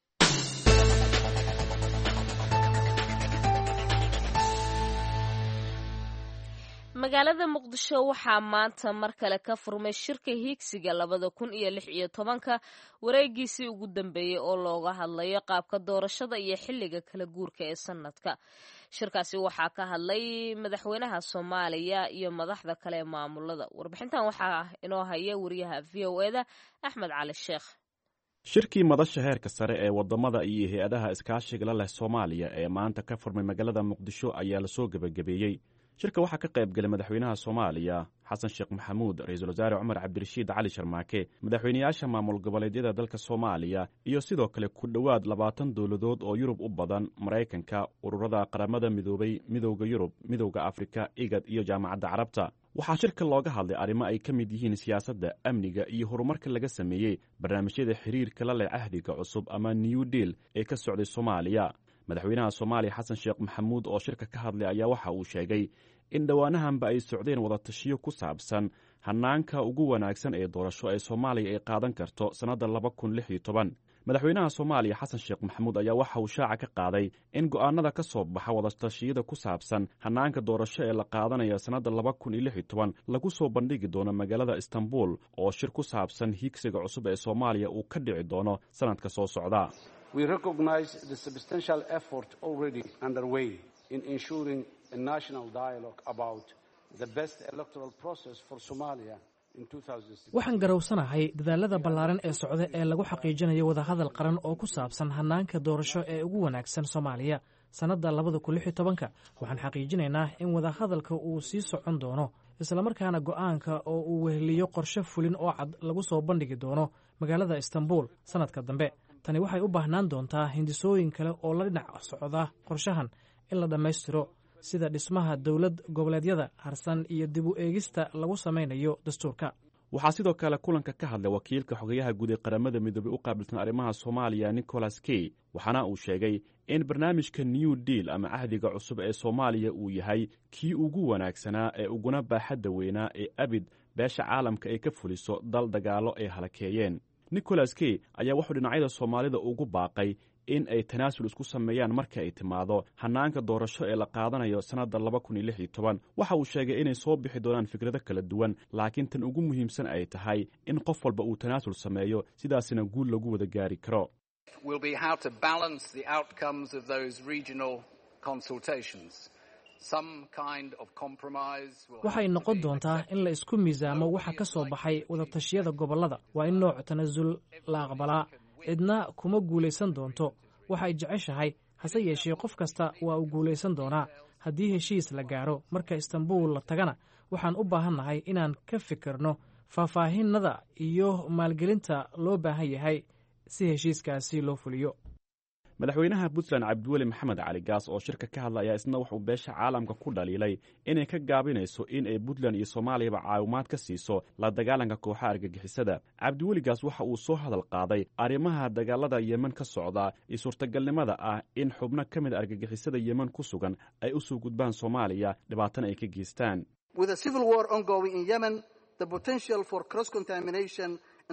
magaalada muqdisho waxaa maanta mar kale ka furmay shirka hiigsiga 2016 wareegiisii ugu dambeeyey oo looga hadlayo qaabka doorashada iyo xilliga kala guurka ee sanadka. shirkaasi waxaa ka hadlay madaxweynaha Soomaaliya iyo madaxda kale ee maamulada. warbixintan waxaa inoo haya wariyaha v o eda Axmed Cali Sheekh. shirkii madasha heerka sare ee wadamada iyo hay-adaha iskaashiga la leh Soomaaliya ee maanta ka furmay magaalada Muqdisho ayaa la soo gabagabeeyey. shirka waxaa ka qayb galay madaxweynaha Soomaaliya Xasan Sheekh Maxamuud, ra'iisul wasaare Cumar Cabdirashiid Cali Sharmaake, madaxweynayaasha maamul goboleedyada dalka Soomaaliya iyo sidoo kale ku dhowaad 20 dowladood oo Yurub u badan, Mareykanka, ururada qaramada midoobay, midowga Yurub, midowga Afrika, IGAD iyo jaamacadda Carabta. waxaa shirka looga hadlay arrimo ay ka mid yihiin siyaasadda, amniga iyo horumarka laga sameeyey barnaamijyada xiriirka la leh ahdiga cusub ama New Deal ee ka socday Soomaaliya. madaxweynaha Soomaaliya Xasan Sheekh Maxamuud oo shirka ka hadlay ayaa waxa uu sheegay in dhowaanahanba ay socdeen wada tashiyo ku saabsan hanaanka ugu wanaagsan ee doorasho ee Soomaaliya ay qaadan karto sanadda 2016. madaxweynaha Soomaaliya Xasan Sheekh Maxamuud ayaa waxa uu shaaca ka qaaday in go'aanada ka soo baxa wada tashiyada ku saabsan hanaanka doorasho ee la qaadanayo sanadda 2016 lagu soo bandhigi doono magaalada Istanbul oo shir ku saabsan hiigsiga cusub ee Soomaaliya uu ka dhici doono sanadka soo socda. We recognize the substantial effort already underway in ensuring a national dialogue about the best electoral process for Somalia in 2016. waxaan garowsanahay dadaalada ballaaran ee socda ee lagu xaqiijinayo wadahadal qaran oo ku saabsan hanaanka doorasho ee ugu wanaagsan Soomaaliya sanadda 2016. waxaan xaqiijinaynaa in wadahadalka uu sii socon doono isla markaana go'aanka oo uu weheliyo qorshe fulin oo cad lagu soo bandhigi doono magaalada Istanbul sanadka dambe. tani waxay u baahnaan doontaa hindisooyin kale oo la dhinac socda qorshahan in la dhammaystiro sida dhismaha dowlad goboleedyada harsan iyo dib u eegista lagu samaynayo dastuurka. waxaa sidoo kale kulanka ka hadlay wakiilka xogayaha guud ee qaramada midoobay u qaabilsan arrimaha Soomaaliya Nicholas Kay, waxaana uu sheegay in barnaamijka New Deal ama ahdiga cusub ee Soomaaliya uu yahay kii ugu wanaagsanaa ee uguna baaxadda weynaa ee abid beesha caalamka ay ka fuliso dal dagaalo ay halakeeyeen. Nicholas Kay ayaa wuxuu dhinacyada Soomaalida ugu baaqay in ay tanaasul isku sameeyaan marka ay timaado hanaanka doorasho ee la qaadanayo sanadda 2016. waxa uu sheegay inay soo bixi doonaan fikrado kala duwan, laakiin tan ugu muhiimsan ay tahay in qof walba uu tanaasul sameeyo, sidaasina guul lagu wada gaari karo. waxay noqon doontaa in la isku miisaamo waxa ka soo baxay wadatashyada gobollada. waa in nooc tanaasul la aqbalaa. cidna kuma guulaysan doonto waxa ay jeceshahay, hase yeeshee qof kasta waa uu guulaysan doonaa haddii heshiis la gaaro. marka Istanbul la tagana waxaan u baahannahay inaan ka fikirno faahfaahinada iyo maalgelinta loo baahan yahay si heshiiskaasi loo fuliyo. madaxweynaha Puntland Cabdiweli Maxamed Cali Gaas oo shirka ka hadlay ayaa isna wuxuu beesha caalamka ku dhaliilay inay ka gaabinayso in ay Puntland iyo Soomaaliya caawimaad ka siiso la dagaalanka kooxaha argagixisada. Cabdiweli Gaas waxa uu soo hadal qaaday arrimaha dagaalada Yemen ka socda iyo suurtagalnimada ah in xubno ka mid argagixisada Yemen ku sugan ay u soo gudbaan Soomaaliya, dhibaatana ay ka geystaan. With a civil war ongoing in Yemen, the potential for cross-contamination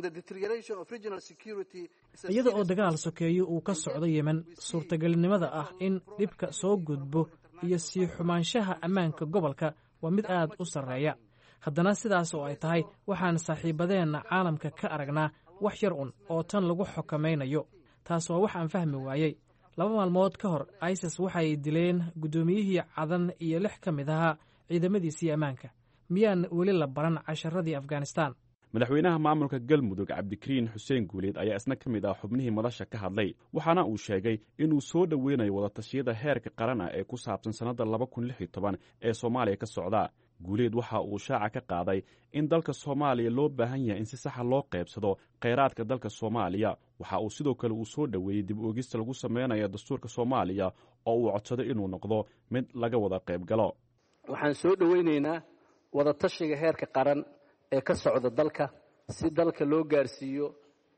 iyada oo dagaal sokeeyo uu ka socdo Yemen, suurtagalnimada ah in dhibka soo gudbo iyo sii xumaanshaha ammaanka gobolka waa mid aad u sarreeya. haddana sidaas oo ay tahay waxaan saaxiibadeenna caalamka ka aragnaa wax yar oo tan lagu xokamaynayo. taas waa wax aan fahmi waayey. 2 maalmood ka hor ISIS waxay dileen guddoomiyihii Cadan iyo 6 ka mid ahaa ciidamadiisii ammaanka. miyaan weli la baran casharadii Afghanistan? madaxweynaha maamulka Galmudug Cabdikariin Xuseen Guuleed ayaa isna ka mid ah xubnihii madasha ka hadlay, waxaana uu sheegay inuu soo dhoweynayo wada tashiyada heerka qaran ah ee ku saabsan sanadda 2016 ee Soomaaliya ka socda. guuleed waxa uu shaaca ka qaaday in dalka soomaaliya loo baahan yahay in si saxa loo qaybsado khayraadka dalka soomaaliya waxa uu sidoo kale uu soo dhoweeyey dib u eegista lagu samaynayo dastuurka soomaaliya oo uu codsaday inuu noqdo mid laga wada qayb galo. waxaan soo dhoweynaynaa wadatashiga heerka qaran ee ka socda dalka si dalka loo gaarsiiyo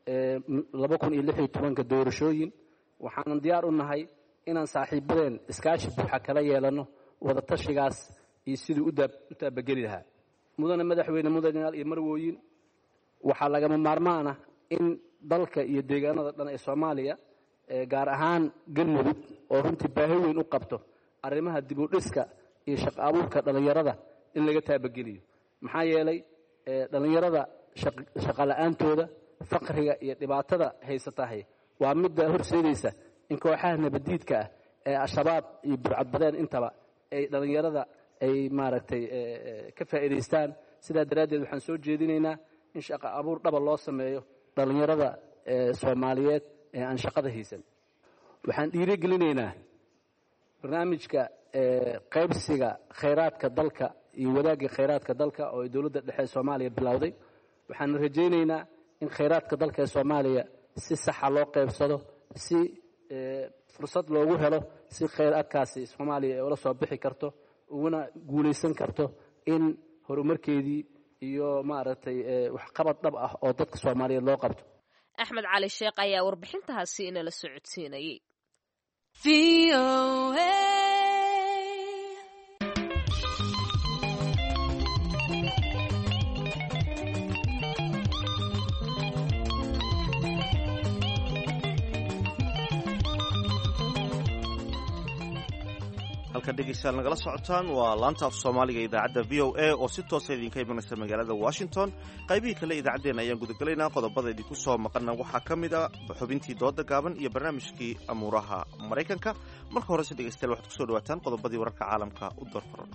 2016 doorashooyin. waxaanan diyaar u nahay inaan saaxiibadeen iskaashi buuxa kala yeelano wadatashigaas iyo sidii u taabageli lahaa. mudane madaxweyne mudanayaal iyo marwooyin, waxaa lagama maarmaan ah in dalka iyo deegaanada dhan ee soomaaliya gaar ahaan galmudug oo runtii baahi weyn u qabto arrimaha dib u dhiska iyo shaqo abuurka dhallinyarada in laga taabageliyo. maxaa yeelay dhallinyarada shaqo la'aantooda, faqriga iyo dhibaatada haysatahay waa midda horseedaysa in kooxaha nabadiidka ah ee al-shabaab iyo burcadbadeen intaba ay dhallinyarada ay maaragtay ka faa'iidaystaan. sidaa daraaddeed waxaan soo jeedinaynaa in shaqo abuur dhaba loo sameeyo dhallinyarada soomaaliyeed ee aan shaqada haysan. waxaan dhiirigelinaynaa barnaamijka qaybsiga khayraadka dalka iyo wadaagga khayraadka dalka oo ay dowladda dhexe ee soomaaliya bilowday. waxaan rajaynaynaa in khayraadka dalka ee soomaaliya si saxa loo qaybsado, si fursad loogu helo, si khayraadkaasi soomaaliya ay ula soo bixi karto, uguna guulaysan karto in horumarkeedii iyo maaragtay waxqabad dhab ah oo dadka soomaaliyeed loo qabto. axmed cali sheekh ayaa warbixintaasi inala socodsiinayay. halka dhegeystayaal nagala socotaan waa laanta af soomaaliga idaacadda v o a oo si toosa idinka imanaysa magaalada washington. qaybihii kale idaacaddeenna ayaan gudagelaynaa. qodobada idinku soo maqana waxaa ka mid a xubintii dooda gaaban iyo barnaamijkii amuuraha maraykanka. marka horese dhegeystayaal waxaad kusoo dhawaataan qodobadii wararka caalamka u doorfarona.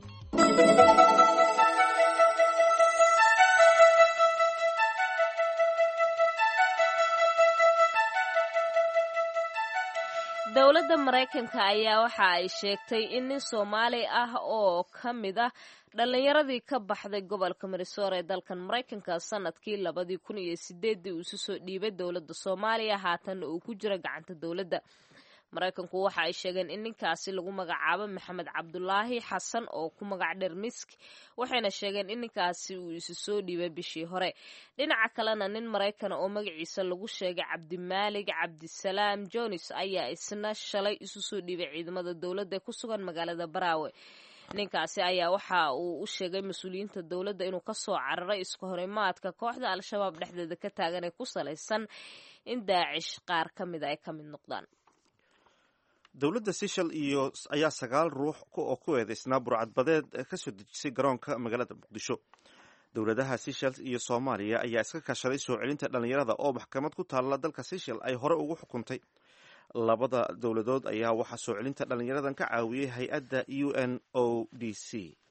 dowladda maraykanka ayaa waxa ay sheegtay in nin soomaali ah oo ka mid ah dhallinyaradii ka baxday gobolka minnesota ee dalkan maraykanka sanadkii 2008 uu isu soo dhiibay dowladda soomaaliya, haatanna uu ku jiro gacanta dowladda. maraykanku waxa ay sheegeen in ninkaasi lagu magacaabo maxamed cabdulaahi xasan oo ku magac dheer misk, waxayna sheegeen in ninkaasi uu isu soo dhiibay bishii hore. dhinaca kalena nin maraykan oo magaciisa lagu sheegay cabdimaalig cabdisalaam jones ayaa isna shalay isu soo dhiibay ciidamada dowladda ee ku sugan magaalada baraawe. ninkaasi ayaa waxa uu u sheegay mas-uuliyiinta dowladda inuu ka soo cararay isku horimaadka kooxda al-shabaab dhexdeeda ka taagan ee ku salaysan in daacish qaar ka mida ay ka mid noqdaan. dowladda Seychelles ayaa 9 ruux oo ku eedeysnaa burcadbadeed ka soo dejisay garoonka magaalada Muqdisho. dowladaha Seychelles iyo Soomaaliya ayaa iska kaashaday soo celinta dhalinyarada oo maxkamad ku taala dalka Seychelles ay hore ugu xukuntay. labada dowladood ayaa waxa soo celinta dhalinyaradan ka caawiyay hay-adda UNODC.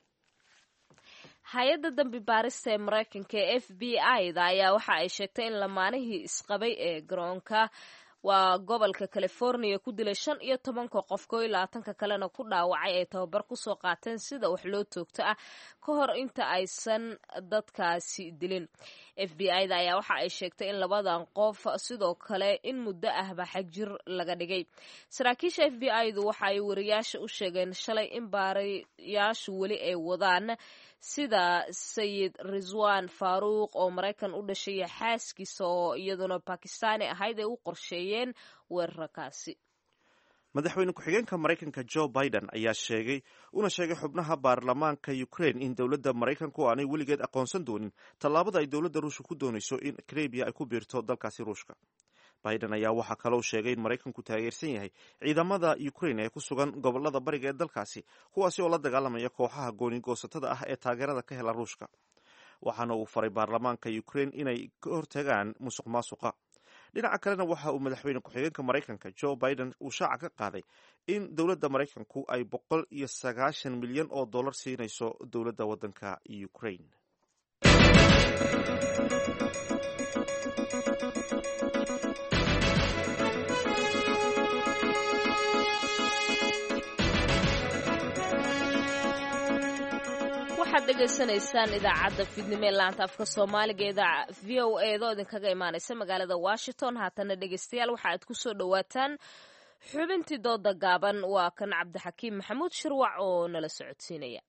hay-adda dambi baarista ee maraykanka ee FBI-da ayaa waxa ay sheegtay in lamaanihii isqabay ee garoonka waa gobolka California ku dilay 15 qof, 20 kalena ku dhaawacay ay tababar ku soo qaateen sida wax loo toogto ah ka hor inta aysan dadkaasi dilin. FBI-da ayaa waxa ay sheegtay in labadan qof sidoo kale in muddo ahba xagjir laga dhigay. saraakiisha FBI-du waxa ay wariyaasha u sheegeen shalay in baarayaashu weli ay wadaan sida sayid Rizwan Faruq oo Maraykan u dhashay xaaskiisa oo iyaduna Pakistani ahayd ay u qorsheeyeen weerarkaasi. madaxweyne ku-xigeenka Maraykanka Joe Biden ayaa sheegay xubnaha baarlamaanka Ukraine in dowladda Maraykanku aanay weligeed aqoonsan doonin tallaabada ay dowladda Ruushka ku doonayso in Crimea ay ku biirto dalkaasi Ruushka. Biden ayaa waxaa kaloo sheegay in Maraykanku taageersan yahay ciidamada Ukraine ee ku sugan gobolada bariga ee dalkaasi, kuwaasi oo la dagaalamaya kooxaha gooni-goosatada ah ee taageerada ka hela Ruushka. waxaana uu faray baarlamaanka Ukraine inay ka hortagaan musuqmaasuqa. dhinaca kalena waxa uu madaxweyne ku-xigeenka Maraykanka Joe Biden uu shaaca ka qaaday in dowladda Maraykanku ay $190 milyan oo dollar siinayso dowladda waddanka Ukraine. waxaad dhegaysanaysaan idaacadda fiidnimo ee laanta afka soomaaliga ee v o a do idinkaga imaanaysa magaalada washington. haatana dhegaystayaal waxa aad ku soo dhowaataan xubintii dooda gaaban. waa kan cabdixakiim maxamuud shirwac oo nala socodsiinaya.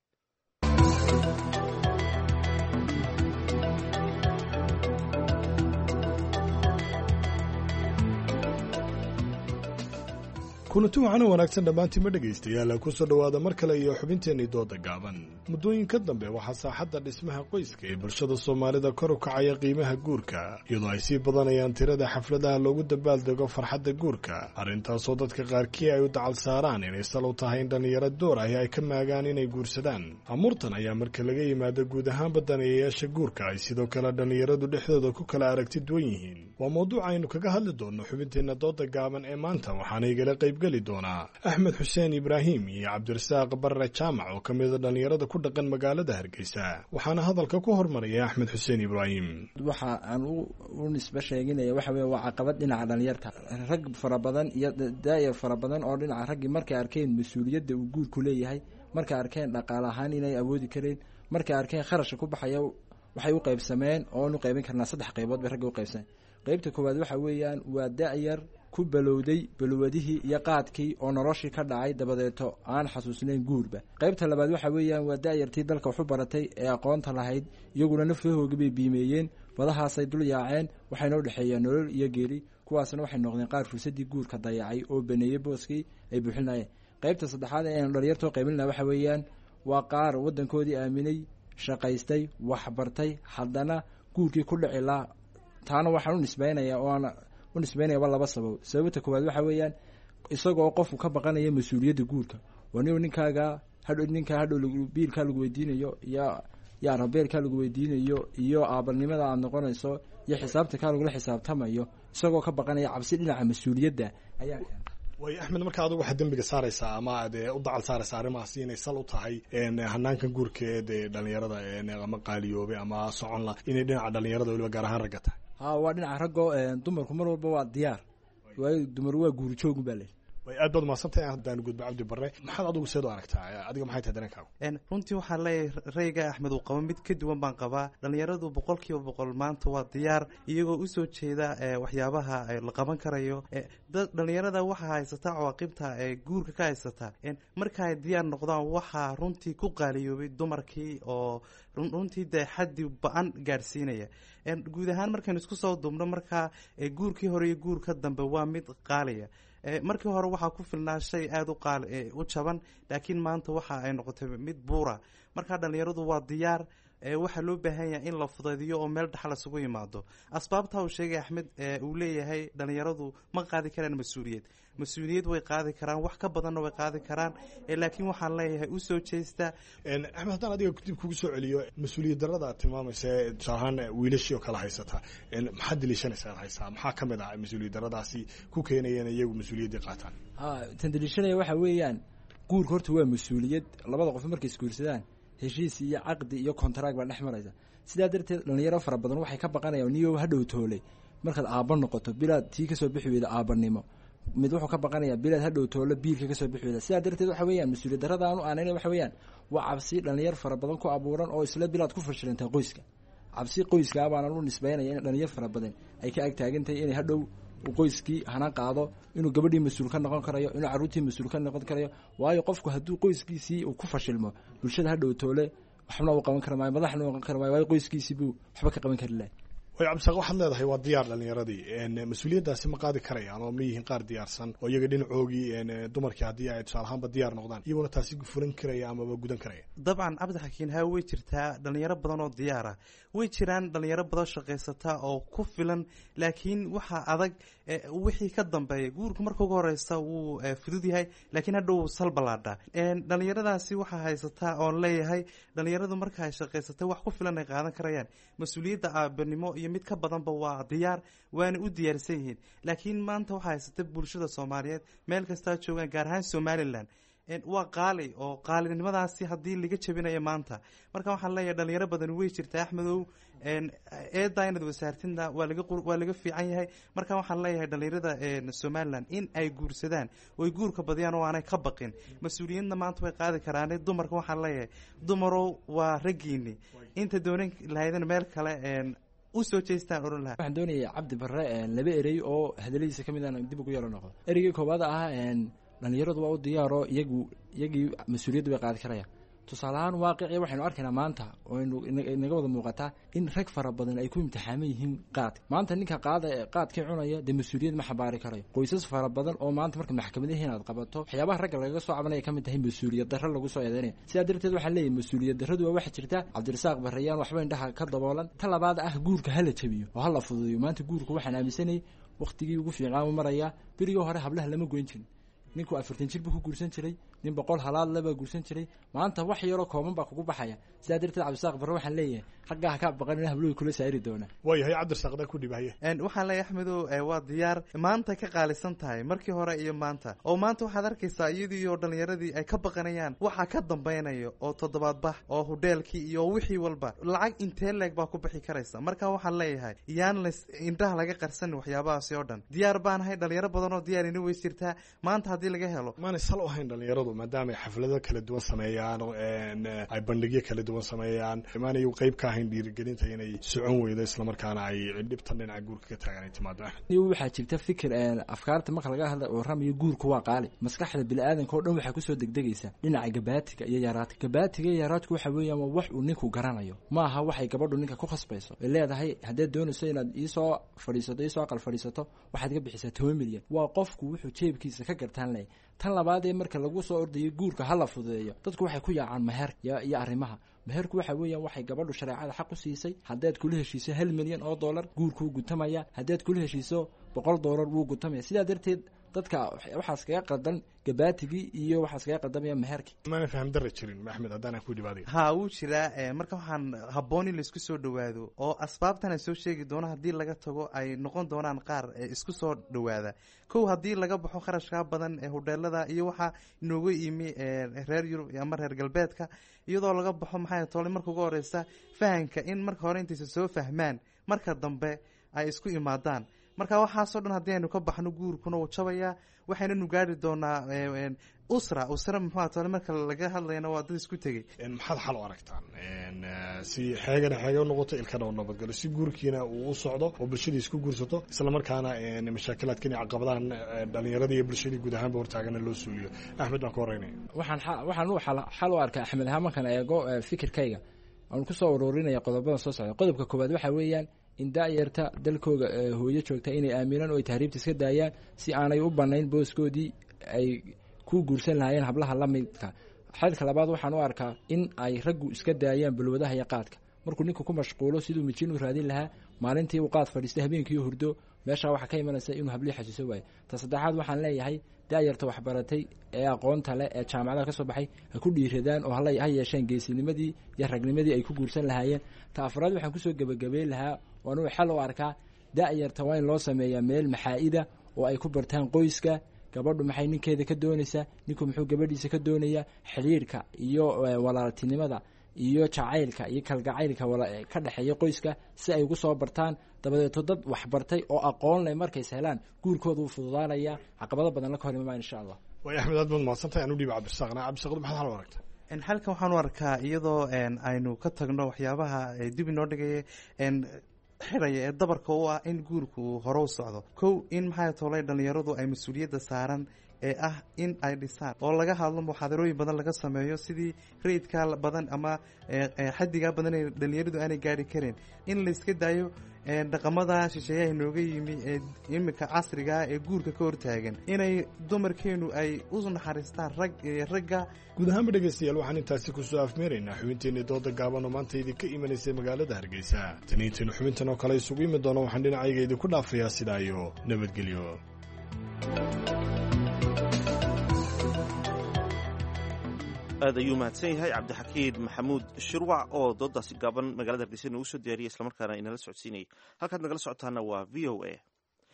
kulanti waxaana wanaagsan dhammaantiinma dhegaystayaal ku soo dhowaada mar kale iyo xubinteennii dooda gaaban. muddooyinka dambe waxaa saaxadda dhismaha qoyska ee bulshada soomaalida kor u kacaya qiimaha guurka, iyadoo ay sii badanayaan tirada xafladaha loogu dabaaldego farxadda guurka, arrintaasoo dadka qaarkii ay u dacal saaraan inay sal u tahay in dhallinyaro door ahi ay ka maagaan inay guursadaan. amuurtan ayaa marka laga yimaado guud ahaanba daneeyayaasha guurka ay sidoo kale dhallinyaradu dhexdooda ku kala aragti duwan yihiin. waa mawduuc aynu kaga hadli doonno xubinteenna dooda gaaban ee maanta, waxaana igala qaybgeli doonaa axmed xuseen ibraahim iyo cabdirasaaq barre jaamac oo ka mida dhallinyarada ku dhaqan magaalada hargeysa. waxaana hadalka ku hormaraya axmed xuseen ibraahim. waxa aan u nisbe sheeginaya waxa weye waa caqabad dhinaca dhalinyarta. rag fara badan iyo daayar fara badan oo dhinaca raggii markay arkeen mas-uuliyadda uu guurku leeyahay, markay arkeen dhaqaale ahaan inay awoodi kareen, markay arkeen kharashka ku baxaya, waxay u qaybsameen oonu qaybin karnaa 3 qaybood bay ragga u qaybsameen. qaybta koowaad waxa weeyaan waa daayar ku balowday balwadihii iyo qaadkii oo noloshii ka dhacay dabadeeto aan xasuusnayn guurba. qaybta labaad waxa weeyaan waa daayartii dalka wax u baratay ee aqoonta lahayd, iyaguna nafahooga bay biimeeyeen, badahaasay dul yaaceen, waxayna u dhexeeyaan nolol iyo geeri. kuwaasna waxay noqdeen qaar fursadii guurka dayacay oo baneeyey booskii ay buuxinayeen. qaybta saddexaad ee aan dhalinyartoo qaybinayna waxa weeyaan waa qaar waddankoodii aaminay, shaqaystay, waxbartay, haddana guurkii ku dhici laa. taana waxaan u nisbaynayaa oo aan u nisbaynayaba 2 sabab. sababta koowaad waxa weeyaan isagoo qofku ka baqanaya mas-uuliyadda guurka. waa ninkaaga hadhow biilkaa lagu weydiinayo iyo arabeelkaa lagu weydiinayo iyo aabanimada aad noqonayso iyo xisaabta kaa lagula xisaabtamayo, isagoo ka baqanaya cabsi dhinaca mas-uuliyadda ayaa way axmed, marka adigu waxaad dembiga saaraysaa ama aad u dacal saaraysaa arrimahaasi inay sal u tahay hanaankan guurka ee dhalinyarada ama qaaliyoobay ama socon la inay dhinaca dhalinyarada waliba gaar ahaan ragga tahay. waa dhinaca raggo. dumarku mar walba waa diyaar, waayo dumar waa guurjoogu baa leeyahay. way aad baad mahadsantahay. haddaan gudbo cabdi barre, maxaad adigu seed u aragtaa? adiga maxay tahay dareenkaagu? runtii waxaan leeyahay rayga axmed uu qabo mid ka duwan baan qabaa. dhalinyaradu 100% maanta waa diyaar, iyagoo usoo jeeda waxyaabaha la qaban karayo. dhalinyarada waxaa haysataa cawaaqibta guurka ka haysataa marka ay diyaar noqdaan waxaa runtii ku qaaliyoobay dumarkii oo runtii dee xaddi ba-an gaadhsiinaya. guud ahaan markaynu isku soo duubno markaa guurkii hore iyo guurka dambe waa mid qaaliya. markii hore waxaa ku filnaa shay aada u jaban, laakiin maanta waxa ay noqotay mid buura. markaa dhalinyaradu waa diyaar, waxaa loo baahan yahay in la fudaydiyo oo meel dhaxal isugu yimaado. asbaabta uu sheegay axmed uu leeyahay dhalinyaradu ma qaadi karaan mas-uuliyad way qaadi karaan, wax ka badanna way qaadi karaan, laakiin waxaan leeyahay usoo jeesta. axmed, haddaan adiga dib kugu soo celiyo mas-uuliyad darada aad tilmaamaysa tusaale ahaan wiilashii oo kale haysata, maxaad daliishanaysa aad haysaa? maxaa ka mid ah mas-uuliyad daradaasi ku keenayeen iyagu mas-uuliyaddii qaataan? tan daliishanaya waxa weeyaan guurka horta waa mas-uuliyad. labada qof markay isguursadaan heshiis iyo caqdi iyo kontraag baa dhex maraysa. sidaa darteed dhalinyaro fara badan waxay ka baqanayaan niyo hadhow toolay markaad aabba noqoto bilaad tii kasoo bixi weyda aabanimo, mid wuxuu ka baqanayaa bilaad hadhow toolo biilka kasoo bixi weyda. sidaa darteed waxa weeyaan mas-uuliyad darada aanu aanayna waxa weeyaan waa cabsi dhalinyar fara badan ku abuuran oo isla bilaad ku fashilantay qoyska. cabsi qoyskaa baanaan u nisbaynaya in dhalinyar fara badan ay ka ag taagantahay inay hadhow qoyskii hana qaado, inuu gabadhii mas-uul ka noqon karayo, inuu carruurtii mas-uul ka noqon karayo. waayo qofku hadduu qoyskiisii uu ku fashilmo bulshada hadhow toole waxbana uu qaban kara maayo, madaxna uu qaban kara maayo, waayo qoyskiisii buu waxba ka qaban kari lahay. way cabdisaaq, waxaad leedahay waa diyaar dhalinyaradii, mas-uuliyaddaasi ma qaadi karayaan oo ma yihiin qaar diyaarsan oo iyaga dhinacoogii dumarkii haddii ay tusaale ahaanba diyaar noqdaan iyaguna taasi furan karaya amaba gudan karaya? dabcan cabdixakiin, haa way jirtaa dhalinyaro badan oo diyaara, way jiraan dhalinyaro badan shaqaysata oo ku filan, laakiin waxaa adag wixii ka dambeeya. guurka marka ugu horeysa wuu fudud yahay, laakiin hadhow sal ballaadha. dhalinyaradaasi waxaa haysataa oon leeyahay dhalinyaradu marka ay shaqaysatay wax ku filan ay qaadan karayaan. mas-uuliyadda aabanimo iyo mid ka badanba waa diyaar, waana u diyaarsan yihiin. laakiin maanta waxaa haysata bulshada soomaaliyeed meel kastaa joogaan, gaar ahaan somalilan, waa qaali oo qaalinimadaasi haddii laga jabinayo maanta marka waxaan leeyahay dhalinyaro badan way jirtaa axmedow eedaa inaad wasaartidna waa laga fiican yahay marka waxaan leeyahay dhalinyarada somalilan in ay guursadaan oy guurka badiyaan oo aanay ka baqin mas-uuliyadna maanta way qaadi karaane dumarka waxaan leeyahay dumarow waa raggiini inta doonan lahaydana meel kale usoo jeestaan oran lahaa waxaan doonaya cabdi barre laba erey oo hadaladiisa ka mid aan dib ugu yeelo noqdo ereyga koowaad ah dhalinyaradu waa u diyaaro iyagii mas-uuliyadda bay qaadi karayaan tusaale ahaan waaqicii waxaynu arkaynaa maanta oo inaga wada muuqataa in rag fara badan ay ku imtixaaman yihiin qaadka maanta ninka qaadkii cunaya dee mas-uuliyad ma xambaari karayo qoysas fara badan oo maanta marka maxkamadihi inaad qabato waxyaabaha ragga lagaga soo cabanaya ka mid tahay mas-uuliyad darro lagu soo eedeynaya sidaa darteed waxaa leeyahay mas-uuliyad darradu waa waxa jirta cabdirasaaq barrayaan waxba indhaha ka daboolan ta labaad ah guurka hala jabiyo oo hala fududiyo maanta guurka waxaan aaminsanayay waqtigii ugu fiicnaa u marayaa berigii hore hablaha lama goyn jirin ninku 40 jir buu ku guursan jiray nin 100 halaad laba guursan jiray maanta wax yaro kooban baa kugu baxaya sidaa darteed cabdisaaq barre waxaan leeyahay raggaha ka baqan in habluhu kula saari doona waayahay cabdisaaqda ku dhibahay waxaan leeyahay axmedow waa diyaar maanta ka qaalisan tahay markii hore iyo maanta oo maanta waxaad arkaysaa iyadii oo dhalinyaradii ay ka baqanayaan waxa ka dambaynayo oo toddobaad bax oo hoteelkii iyo wixii walba lacag intee leeg baa ku bixi karaysa marka waxaan leeyahay yaan indhaha laga qarsan waxyaabahaasi oo dhan diyaar baan ahay dhalinyaro badan oo diyaar ina way jirtaa maanta haddii laga helo maana sal u ahayn dhalinyaradu maadaama ay xaflado kala duwan sameeyaan ay bandhigyo kala duwan sameeyaan maanay qayb ka ahayn dhiirigelinta inay socon weydo islamarkaana ay dhibtan dhinaca guurka ka taagan ay timaado waxaa jirta fikir afkaarta marka laga hadla warramayo guurku waa qaali maskaxda bini'aadanka oo dhan waxaa kusoo degdegaysa dhinaca gabaatiga iyo yaraadka gabaatiga iyo yaraadku waxa weeyaan waa wax uu ninku garanayo ma aha waxay gabadhu ninka ku khasbayso ay leedahay haddaad doonayso inaad iisoo aqal fadhiisato waxaad iga bixisaa 10 milyan waa qofku wuxuu jeebkiisa ka gartaan leh tan labaad ee marka lagu soo ordayo guurka hala fududeeyo dadku waxay ku yaacaan meher iyo arrimaha meherku waxa weeyaan waxay gabadhu shareecada xaq u siisay haddaad kula heshiiso 1 milyan oo dollar guurku gutamaya haddaad kula heshiiso 100 dollar wuu gutamaya sidaa darteed dadka waxaas kaga qadan gabaatigii iyo waxaas kaga qadamaya meherkii ma faham darre jirin Axmed hadaan ku dhibaaday ha uu jira marka waxaan habboon in la isku soo dhawaado oo asbaabtan ay soo sheegi doona hadii laga tago ay noqon doonaan qaar isku soo dhawaada kow hadii laga baxo kharashka badan ee hoteelada iyo waxa inoogu yimi reer Yurub ama reer galbeedka iyadoo laga baxo maxay toole marka ugu horeysa fahanka in marka hore intiisa soo fahmaan marka dambe ay isku imaadaan marka waxa soo dhan hadii aynu ka baxno guurkuna uu jabaya waxayna nu gaari doonaa usra muxuu tahay marka laga hadlayna waa dad isku tagay maxaad xal u aragtaan si xeega noqoto ilkana oo nabadgalo si guurkiina uu u socdo oo bulshada isku guursato isla markaana mashaakilaadka iyo caqabadahan dhalinyarada iyo bulshada guud ahaan hortaagana loo suuliyo Axmed baan ku horeynay waxaan xal u arkaa Axmed markaan eego fikirkayga aan ku soo ururinaya qodobada soo socda qodobka koowaad waxa weeyaan in daayarta dalkooga hooyo joogta inay aaminaan oo ay tahriibta iska daayaan si aanay u banayn booskoodii ay ku guursan lahaayeen hablaha la midka xalka labaad waxaan u arkaa in ay raggu iska daayaan balwadaha iyo qaadka markuu ninku ku mashquulo siduu mijin u raadin lahaa maalintii uu qaad fadhiistay habeenkii hurdo meesha waxa ka imanaysa inuu hablii xasuuso waayo ta saddexaad waxaan leeyahay daayarta waxbaratay ee aqoonta leh ee jaamacadaha ka soo baxay ha ku dhiiradaan oo ha yeesheen geesinimadii iyo ragnimadii ay ku guursan lahaayeen ta afraad waxaan kusoo gebagabeyn lahaa waanu xal u arkaa daayarta waa in loo sameeyaa meel maxaa'ida oo ay ku bartaan qoyska gabadhu maxay ninkeeda ka doonaysaa ninku muxuu gabadhiisa ka doonayaa xiriirka iyo walaaltinimada iyo jacaylka iyo kalgacaylka ka dhaxeeya qoyska si ay ugu soo bartaan dabadeed dad wax bartay oo aqoon leh markay helaan guurkooda uu fududaanaya caqabado badan la hor imaan insha Allah way Axmed aad baad maadsantahay anu dhiib Cabdisaaqna maxaad xal u aragtaa halkan waxaan u arkaa iyadoo aynu ka tagno waxyaabaha dib inoo dhigay xiraya ee dabarka u ah in guurku hore u socdo kow in maxay toolay dhalinyaradu ay mas-uuliyadda saaran ee ah in ay dhisaan oo laga hadlo muxaadarooyin badan laga sameeyo sidii rayidka badan ama xaddiga badan ee dhalinyaradu aanay gaari karin in la iska daayo dhaqamada shisheeyaha inooga yimi ee imika casriga ee guurka ka hortaagan inay dumarkeenu ay u naxariistaan ragga guud ahaanba dhegeystayaal waxaan intaasi kusoo afmeeraynaa xubinteenii dooda gaaban oo maanta idinka imanaysay magaalada Hargeysa taniinteenu xubintan oo kale isugu imi doono waxaan dhinacayga idinku dhaafayaa sidaa iyo nabadgelyo aad ayuu mahadsan yahay cabdixakiid maxamuud shirwac oo doodaasi gaaban magaalada hargeysa noogu soo diyaariyay islamarkaana inala socodsiinayay halkaad nagala socotaana waa v o a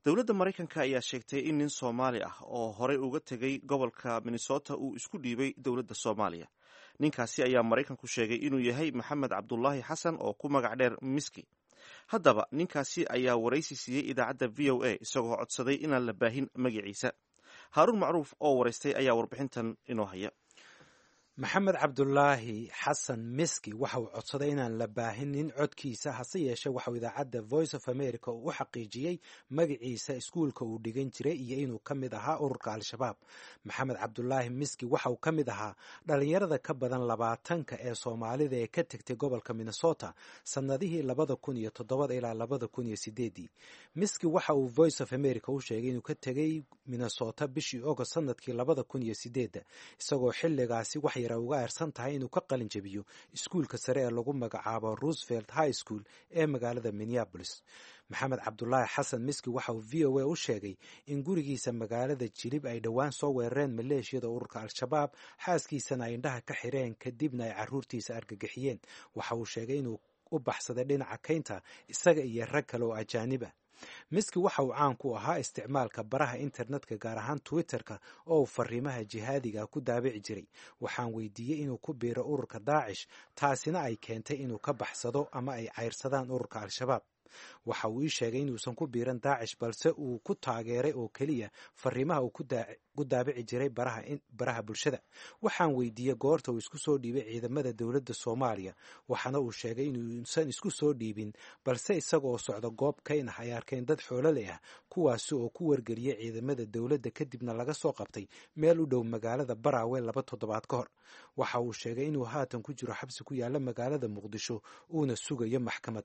dowladda maraykanka ayaa sheegtay in nin soomaali ah oo horey uga tegay gobolka minnesota uu isku dhiibay dowladda soomaaliya. ninkaasi ayaa maraykanku sheegay inuu yahay maxamed cabdulaahi xasan oo ku magac dheer miski. haddaba ninkaasi ayaa waraysi siiyey idaacadda v o a isagoo codsaday inaan la baahin magaciisa. haaruun macruuf oo waraystay ayaa warbixintan inoo haya. maxamed cabdulaahi xasan miski waxa uu codsaday inaan la baahinin codkiisa, hase yeeshee waxauu idaacadda voice of america u xaqiijiyey magaciisa, iskuulka uu dhigan jiray iyo inuu ka mid ahaa ururka al-shabaab. maxamed cabdulaahi miski waxa uu ka mid ahaa dhalinyarada ka badan 20 ee soomaalida ee ka tegtay gobolka minnesota sannadihii 2007 ilaa 2008. miski waxa uu voice of america u sheegay inuu ka tegay minnesota bishii ogost sanadkii 2008 isagoo xilligaasi wax uga aarsan tahay inuu ka qalin jabiyo iskuulka sare ee lagu magacaabo Roosevelt High School ee magaalada Minneapolis. maxamed cabdulaahi xasan miski waxa uu v o a u sheegay in gurigiisa magaalada Jilib ay dhowaan soo weerareen maleeshiyada ururka al-shabaab, xaaskiisana ay indhaha ka xireen kadibna ay caruurtiisa argagixiyeen. waxa uu sheegay inuu u baxsaday dhinaca kaynta isaga iyo rag kale oo ajaanib ah. miski waxa uu caan ku ahaa isticmaalka baraha internetka gaar ahaan twitterka oo uu fariimaha jihaadiga ku daabici jiray. waxaan weydiiyey inuu ku biiro ururka daacish, taasina ay keentay inuu ka baxsado ama ay cayrsadaan ururka al-shabaab. waxa uu ii sheegay inuusan ku biiran daacish balse uu ku taageeray oo keliya fariimaha uu ku daabici jiray baraha bulshada. waxaan weydiiyey goorta uu isku soo dhiibay ciidamada dowladda Soomaaliya, waxaana uu sheegay inuusan isku soo dhiibin balse isagoo socda goob kayn ah ay arkeen dad xoolole ah kuwaasi oo ku wargeliyay ciidamada dowladda kadibna laga soo qabtay meel u dhow magaalada Baraawe 2 toddobaad ka hor. waxa uu sheegay inuu haatan ku jiro xabsi ku yaala magaalada Muqdisho uuna sugayo maxkamad.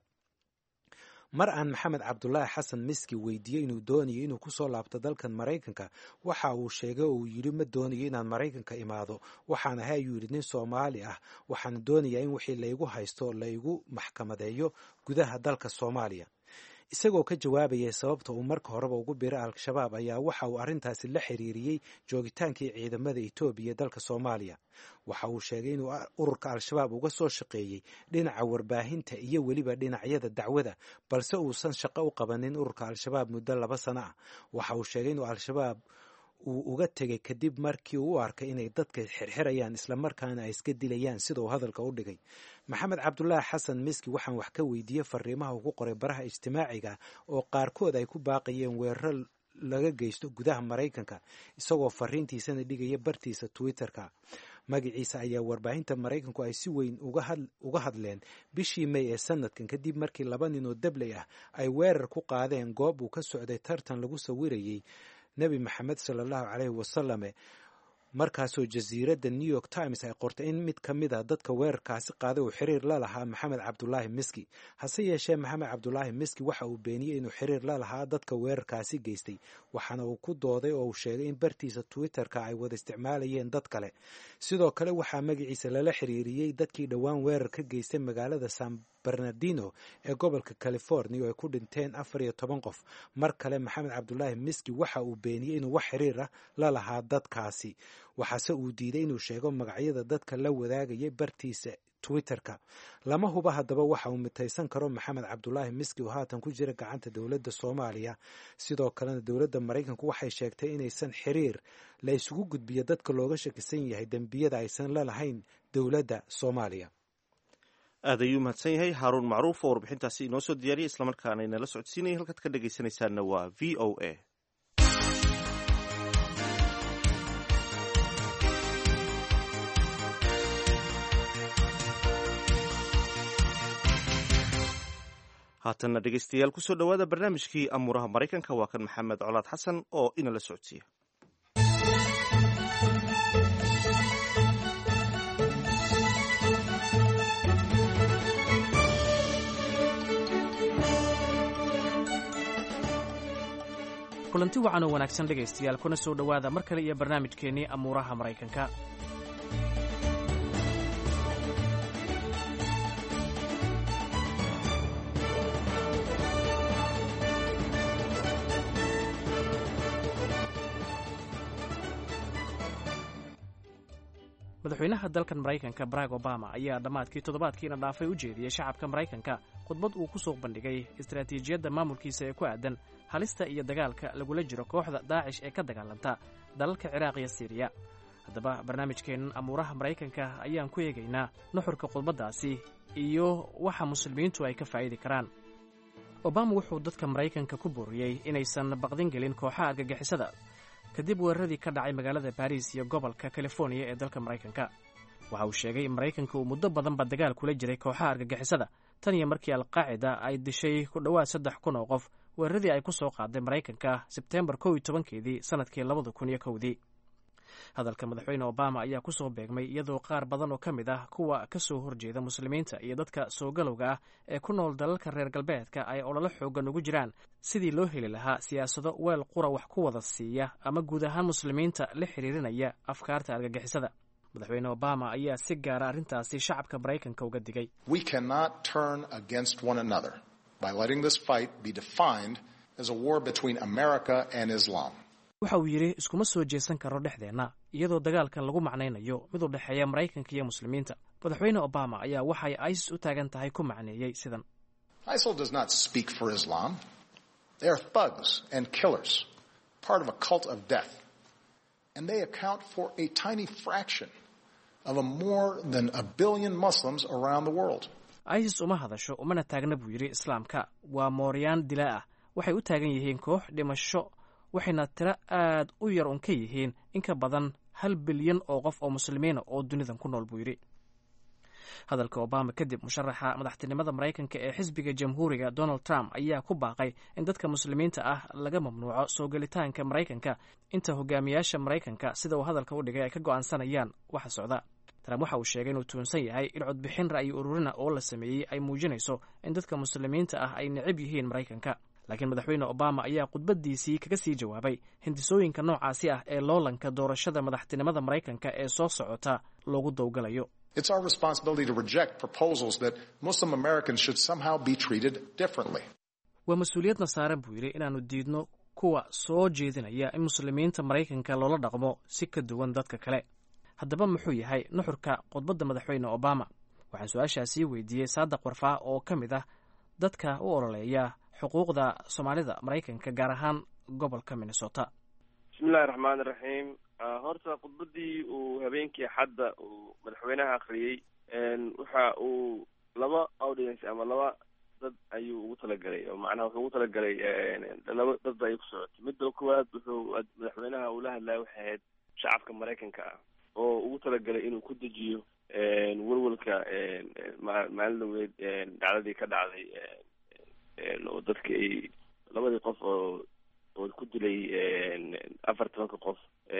mar aan maxamed cabdulaahi xasan miski weydiiyey inuu doonayo inuu ku soo laabto dalkan Maraykanka, waxa uu sheegay oo uu yidhi ma doonayo inaan Maraykanka imaado, waxaan ahay ayuu yidhi nin Soomaali ah, waxaan doonayaa in wixii laygu haysto laygu maxkamadeeyo gudaha dalka Soomaaliya. isagoo ka jawaabayay sababta uu marka horeba ugu biiray al-shabaab ayaa waxa uu arrintaasi la xiriiriyey joogitaankii ciidamada Itoobiya dalka Soomaaliya. waxa uu sheegay inuu ururka al-shabaab uga soo shaqeeyey dhinaca warbaahinta iyo weliba dhinacyada dacwada, balse uusan shaqo u qabanin ururka al-shabaab muddo 2 sano ah. waxa uu sheegay inuu al-shabaab uu uga tegay kadib markii uu u arkay inay dadka xirxirayaan islamarkaana ay iska dilayaan sida uu hadalka u dhigay. maxamed cabdulaahi xasan miski waxaan wax ka weydiiyey fariimaha ugu qoray baraha ijtimaaciga oo qaarkood ay ku baaqayeen weerar laga geysto gudaha Maraykanka, isagoo fariintiisana dhigaya bartiisa Twitterka. magaciisa ayaa warbaahinta Maraykanku ay si weyn uga hadleen bishii May ee sanadkan kadib markii 2 nin oo dabley ah ay weerar ku qaadeen goob uu ka socday tartan lagu sawirayay Nabi Maxamed sallallahu alayhi wasallam, markaasoo jasiiradda New York Times ay qortay in mid ka mid ah dadka weerarkaasi qaaday uu xiriir la lahaa maxamed cabdulaahi miski. hase yeeshee maxamed cabdulaahi miski waxa uu beeniyey inuu xiriir la lahaa dadka weerarkaasi geystay, waxaana uu ku dooday oo uu sheegay in bartiisa Twitterka ay wada isticmaalayeen dad kale. sidoo kale waxaa magaciisa lala xiriiriyey dadkii dhowaan weerar ka geystay magaalada San Bernardino ee gobolka California oo ay ku dhinteen 14 qof. mar kale maxamed cabdulaahi miski waxa uu beeniyey inuu wax xiriir ah la lahaa dadkaasi, waxaase uu diiday inuu sheego magacyada dadka la wadaagayay bartiisa Twitterka. lama huba haddaba waxa uu mitaysan karo maxamed cabdulaahi miski oo haatan ku jira gacanta dowladda Soomaaliya. sidoo kalena dowladda Maraykanku waxay sheegtay inaysan xiriir la isugu gudbiyo dadka looga shakisan yahay dembiyada aysan la lahayn dowladda Soomaaliya. aad ayuu mahadsan yahay haaruun macruuf oo warbixintaasi inoo soo diyaariyay islamarkaana inala socodsiinaya. halkaad ka dhegaysanaysaanna waa v o a. haatanna dhegaystayaal kusoo dhowaada barnaamijkii amuuraha Maraykanka. waa kan maxamed colaad xasan oo inala socodsiiya. kulanti wacan oo wanaagsan dhegaystayaal, kuna soo dhowaada mar kale iyo barnaamijkeennii amuuraha Maraykanka. madaxweynaha dalkan maraykanka barack obama ayaa dhammaadkii toddobaadkiina dhaafay u jeediyey shacabka maraykanka khudbad uu ku soo bandhigay istaraatiijiyadda maamulkiisa ee ku aadan halista iyo dagaalka lagula jiro kooxda daacish ee ka dagaalanta dalalka ciraaq iyo siiriya. haddaba barnaamijkeennan amuuraha maraykanka ayaan ku eegaynaa nuxurka khudbaddaasi iyo waxa muslimiintu ay ka faa'idi karaan. obama wuxuu dadka maraykanka ku booriyey inaysan baqdin gelin kooxaha argagixisada kadib weeraradii ka dhacay magaalada baris iyo gobolka californiya ee dalka maraykanka. waxa uu sheegay in maraykanka uu muddo badanba dagaal kula jiray kooxaha argagixisada tan iyo markii alqaacida ay dishay ku dhowaad 3,000 oo qof weeraradii ay ku soo qaaday maraykanka sebteembar 11keedii sannadkii 2001. hadalka madaxweyne obama ayaa ku soo beegmay iyadoo qaar badan oo ka mid ah kuwa ka soo horjeeda muslimiinta iyo dadka soo galowga ah ee ku nool dalalka reer galbeedka ay ololo xoogan ugu jiraan sidii loo heli lahaa siyaasado weel qura wax ku wada siiya ama guud ahaan muslimiinta la xiriirinaya afkaarta argagixisada. madaxweyne obama ayaa si gaara arrintaasi shacabka maraykanka uga digay. We cannot turn against one another by letting this fight be defined as a war between America and Islam. waxa uu yidhi iskuma soo jeesan karo dhexdeenna iyadoo dagaalkan lagu macnaynayo mid u dhexeeya maraykanka iyo muslimiinta. madaxweyne obama ayaa waxay isis u taagan tahay ku macneeyey sidan. ISIL does not speak for Islam. They are thugs and killers, part of a cult of death. And they account for a tiny fraction of more than 1 billion Muslims around the world. isis uma hadasho umana taagna buu yidhi islaamka waa mooryaan dilaa ah waxay u taagan yihiin koox dhimasho waxayna tiro aad u yar un ka yihiin in ka badan 1 bilyan oo qof oo muslimiina oo dunidan ku nool buu yidhi. hadalka obama kadib musharaxa madaxtinimada maraykanka ee xisbiga jamhuuriga donald trump ayaa ku baaqay in dadka muslimiinta ah laga mamnuuco soo gelitaanka maraykanka inta hogaamiyaasha maraykanka sida uu hadalka u dhigay ay ka go'aansanayaan waxa socda. trump waxa uu sheegay inuu tuunsan yahay in codbixin ra'yi ururina oo la sameeyey ay muujinayso in dadka muslimiinta ah ay necab yihiin maraykanka. laakiin madaxweyne obama ayaa khudbaddiisii kaga sii jawaabay hindisooyinka noocaasi ah ee loolanka doorashada madaxtinimada maraykanka ee soo socota loogu dawgalayo. It's our responsibility to reject proposals that Muslim Americans should somehow be treated differently. waa mas-uuliyadna saaran buu yidhi inaannu diidno kuwa soo jeedinaya in muslimiinta maraykanka loola dhaqmo si ka duwan dadka kale. haddaba muxuu yahay nuxurka khudbadda madaxweyne obama? waxaan su-aashaasii weydiiyey saadaq warfaa oo ka mid ah dadka u ololeeya xuquuqda soomaalida maraykanka gaar ahaan gobolka minnesota. bismillahi raxmaani raxiim. horta khudbadii uu habeenkii xadda uu madaxweynaha akhriyey waxa uu 2 audience ama 2 dad ayuu ugu talagalay oo macnaha wuxuu ugu talagalay 2 dad ayay ku socotay. midda koowaad wuxuu madaxweynaha uu la hadlaya waxay ahayd shacabka maraykanka ah oo ugu talagalay inuu ku dejiyo walwalka maalin dhaweyd dhacdadii ka dhacday oo dadka ay 2 qof oo ku dilay 14 qof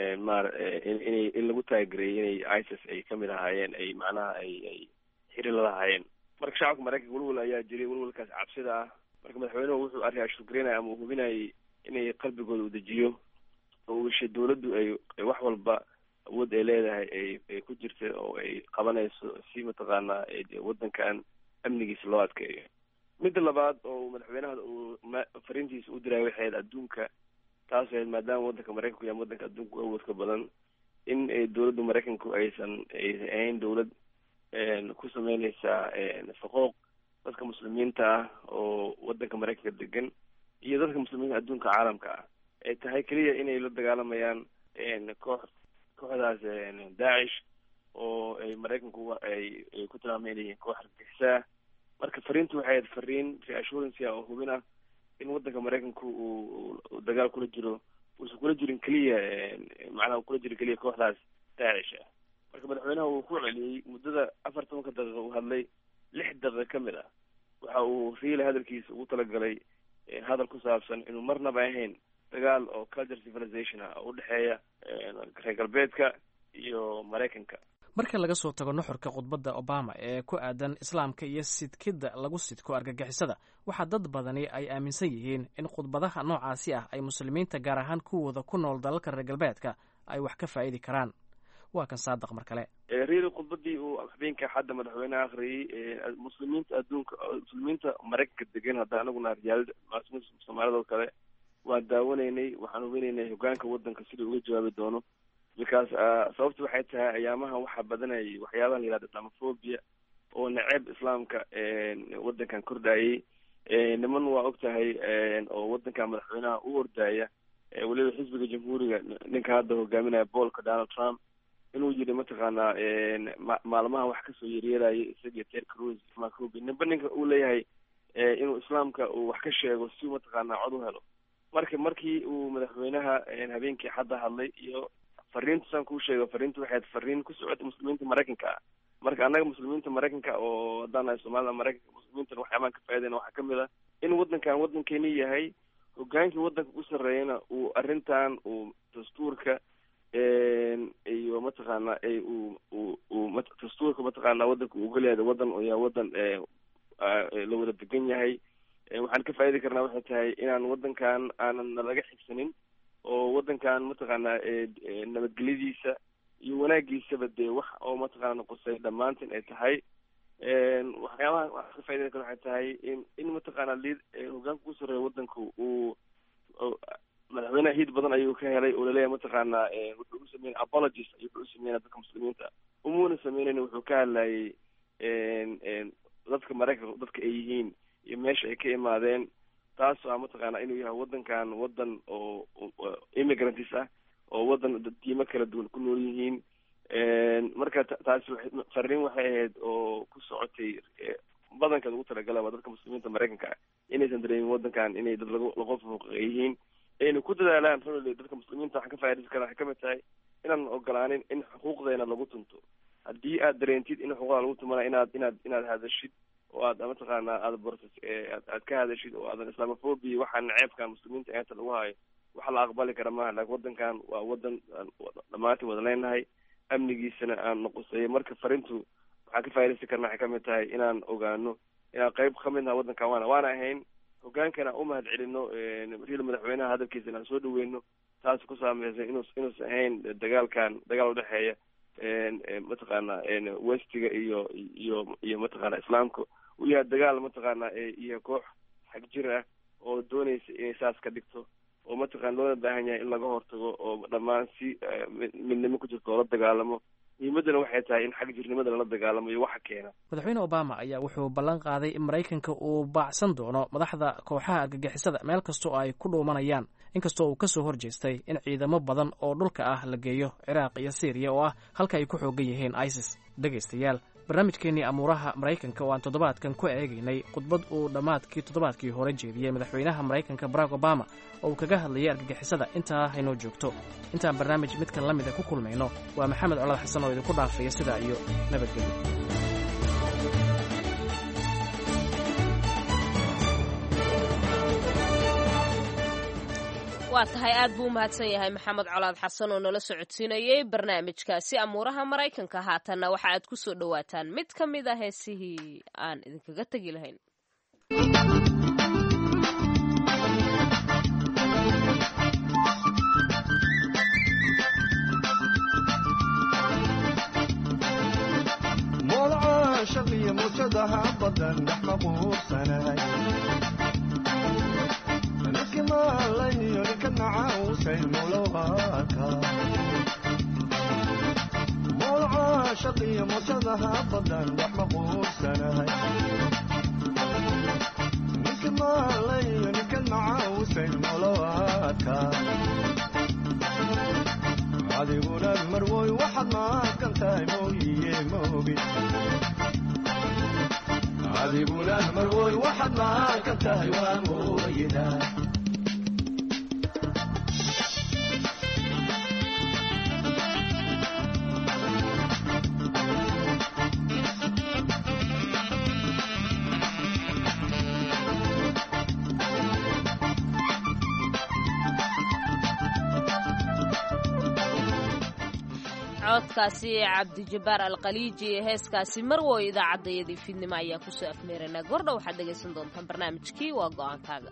in lagu taageeray inay ISIS ay kamid ahaayeen ay macnaha ay xiriir la lahaayeen. marka shacabka maraykanka walwal ayaa jiray, walwalkaas cabsida ah. marka madaxweynuhu wuxuu arrinkaas shukrinaya ama uu hubinayay inay qalbigooda u dejiyo oo wisha dawladdu ay wax walba awood ay leedahay ay ku jirta oo ay qabanayso si mataqaanaa waddankan amnigiisa loo adkeeyo. midda labaad oo madaxweynaha uu fariintiisa u diray waxay ahayd adduunka, taas ahayd maadaama waddanka maraykanku yahay waddanka adduunka awoodka badan in dawladda maraykanku aysan ahayn dawlad ku sameynaysa xuquuq dadka muslimiinta ah oo waddanka maraykanka degan iyo dadka muslimiinta adduunka caalamka ah. ay tahay keliya inay la dagaalamayaan kooxdaas daacish oo ay maraykanku ay ku tilmaamayeen koox argagixisa. marka fariintu waxay ahayd fariin reassurance oo hubina in waddanka maraykanku uu dagaal kula jiro, uusan kula jirin keliya macnaha uu kula jiro keliya kooxdaas daacish ah. marka madaxweynaha uu ku celiyey muddada 40 daqiiqo uu hadlay 6 daqiiqo ka mid ah waxa uu riila hadalkiisa ugu talagalay hadal ku saabsan inuu marnaba ahayn dagaal oo culture civilization ah oo u dhexeeya reer galbeedka iyo maraykanka. marka laga soo tago nuxurka khudbadda obama ee ku aadan islaamka iyo sidkidda lagu sidko argagixisada, waxaa dad badani ay aaminsan yihiin in khudbadaha noocaasi ah ay muslimiinta gaar ahaan kuwooda ku nool dalalka reer galbeedka ay wax ka faa'idi karaan. waa kan saadaq mar kale. riiri khudbadii uu habeenka xadda madaxweynaha akhriyey muslimiinta adduunka, muslimiinta maraykanka degan, hadda anaguna riyaalada soomaalida oo kale waa daawanaynay, waxaan hubinaynay hogaanka waddanka sidii uga jawaabi doono. because sababta waxay tahay ayaamaha waxaa badanayay waxyaabaha la yihahdo islamophobia oo neceb islaamka wadankan kordhayay. niman waa og tahay oo wadankan madaxweynaha u ordaya weliba xisbiga jamhuuriga ninka hadda hogaaminaya bolka Donald Trump inuu yiri mataqaanaa maalmaha wax kasoo yeeryeerayay isaga Ted Cruz Mark Rubio ninka uu leeyahay inuu islaamka uu wax ka sheego si mataqaanaa cod u helo. markii uu madaxweynaha habeenkii xadda hadlay iyo fariinta san ku sheego fariinta waxay fariin ku socotay muslimiinta Mareykanka. marka anaga muslimiinta Mareykanka oo hadana Soomaalida Mareykanka muslimiinta waxaan ka faa'iideyna waxa kamid ah in wadankeeni yahay hogaankii wadanka u sareeyana uu arintan uu dastuurka iyo mataqaanaa dastuurka mataqaanaa wadanka uu galeeyahay wadan oo yahay wadan la wada degan yahay. waxaan ka faa'iidi karnaa waxay tahay inaan wadankan aanan laga xigsanin oo wadankan mataqaanaa nabadgelyadiisa iyo wanaagiisaba dee wax oo mataqaana qusay dhammaantiin ay tahay. waxyaabaha waxaan ka faa'iidi karnaa waxay tahay in mataqaanaa hogaanka u sareeya wadanka uu madaxweynaha hiid badan ayuu ka helay oo laleeyahay mataqaanaa wuxuu u sameeyay apologies ayuu u sameeyay dadka muslimiinta umuuna sameeyay wuxuu ka hadlayay dadka Mareykanka dadka ay yihiin iyo meesha ay ka imaadeen taas oo mataqaanaa inuu yahay wadankan wadan oo immigrants ah oo wadan diimo kala duwan ku nool yihiin. marka taas fariin waxay ahayd oo ku socotay badankeed ugu talagalay dadka muslimiinta Mareykanka inaysan dareemin wadankan inay dad lagu fuuqeeyeen ayna ku dadaalaan runtii dadka muslimiinta wax ka faa'iideysan karaan waxa kamid tahay inaan ogolaanin in xuquuqdeena lagu tunto. haddii aad dareentid in xuquuqda lagu tumana inaad hadashid oo aad mataqaanaa aad ka hadashid oo aadan islamophobia waxaan ceebkan muslimiinta inta lagu hayo waxa la aqbali kara maaha. laakiin wadankan waa wadan dhammaantiin wada leenahay amnigiisana aan noqosay. marka fariintu waxaan ka faa'iideysan karnaa waxay kamid tahay inaan ogaano inaan qayb kamid nahay wadankan waana ahayn hogaankana u mahad celino ra-iisul madaxweynaha hadalkiisa inaan soo dhaweyno taas ku saameysay inuusan ahayn dagaal u dhexeeya mataqaanaa westiga iyo mataqaanaa islaamka uu yahay dagaal mataqaanaa iyo koox xag jir ah oo doonaysa inay saas ka dhigto oo mataqaana loola baahan yahay in laga hortago oo dhammaan si midnimo ku jirto oo la dagaalamo. muhiimadana waxay tahay in xag jirnimada lala dagaalamo iyo waxa keena. madaxweyne Obama ayaa wuxuu ballan qaaday in Mareykanka uu baacsan doono madaxda kooxaha argagixisada meel kasta oo ay ku dhuumanayaan inkastoo uu kasoo horjeestay in ciidamo badan oo dhulka ah la geeyo Ciraaq iyo Syria oo ah halka ay ku xoogan yihiin ISIS. dhageystayaal barnaamijkeenii amuuraha Mareykanka oo aan toddobaadkan ku eegaynay khudbad uu dhammaadkii toddobaadkii hore jeediyey madaxweynaha Mareykanka Barack Obama oo uu kaga hadlayay argagixisada intaa haynoo joogto. intaan barnaamij midkan la mid ah ku kulmayno waa Maxamed Colaad Xasan oo idinku dhaafaya sidaa iyo nabadgelyo. waa tahay aad buu umahadsan yahay Maxamed Colaad Xasan oo nala socodsiinayay barnaamijkaasi amuuraha Mareykanka. haatanna waxa aad ku soo dhawaataan mid ka mid ah heesihii aan idinkaga tegi lahayn. موضع شقي مجدها بدن نحن بوصناي كما الله يركن عاوسين مولوهاكا موضع شقي مجدها بدن نحن بوصناي كما الله يركن عاوسين مولوهاكا adiguna marwoy waxaad maaqan tahay mooyiye moogi adiguna marwoy waxaad maaqan tahay waa mooyida codkaasi cabdijabbaar alqaliiji ee heeskaasi marwoy idaacadayadii fiidnimo ayaa kusoo afmeeranaa. gordha waxaad dhegaysan doontaan barnaamijkii waa go'aankaaga.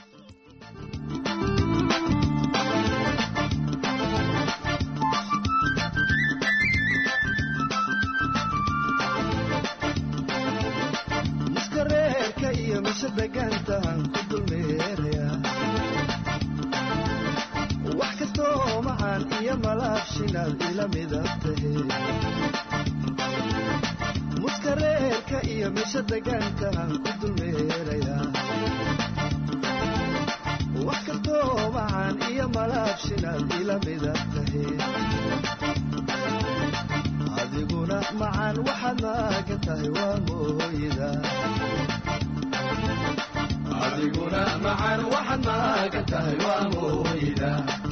muskareerka iyo mise degaantaan ku dulmeeraya wax kastoo macaan iyo iyo malaabshinaad ila midabtahe muskareerka iyo meesha degaankaan ku dulmeerayaa wax kastoo macaan iyo malaabshinaad ila midabtahe adiguna macaan waxaad maagan tahay waa mooyda adiguna macaan waxaad maagan tahay waa mooyda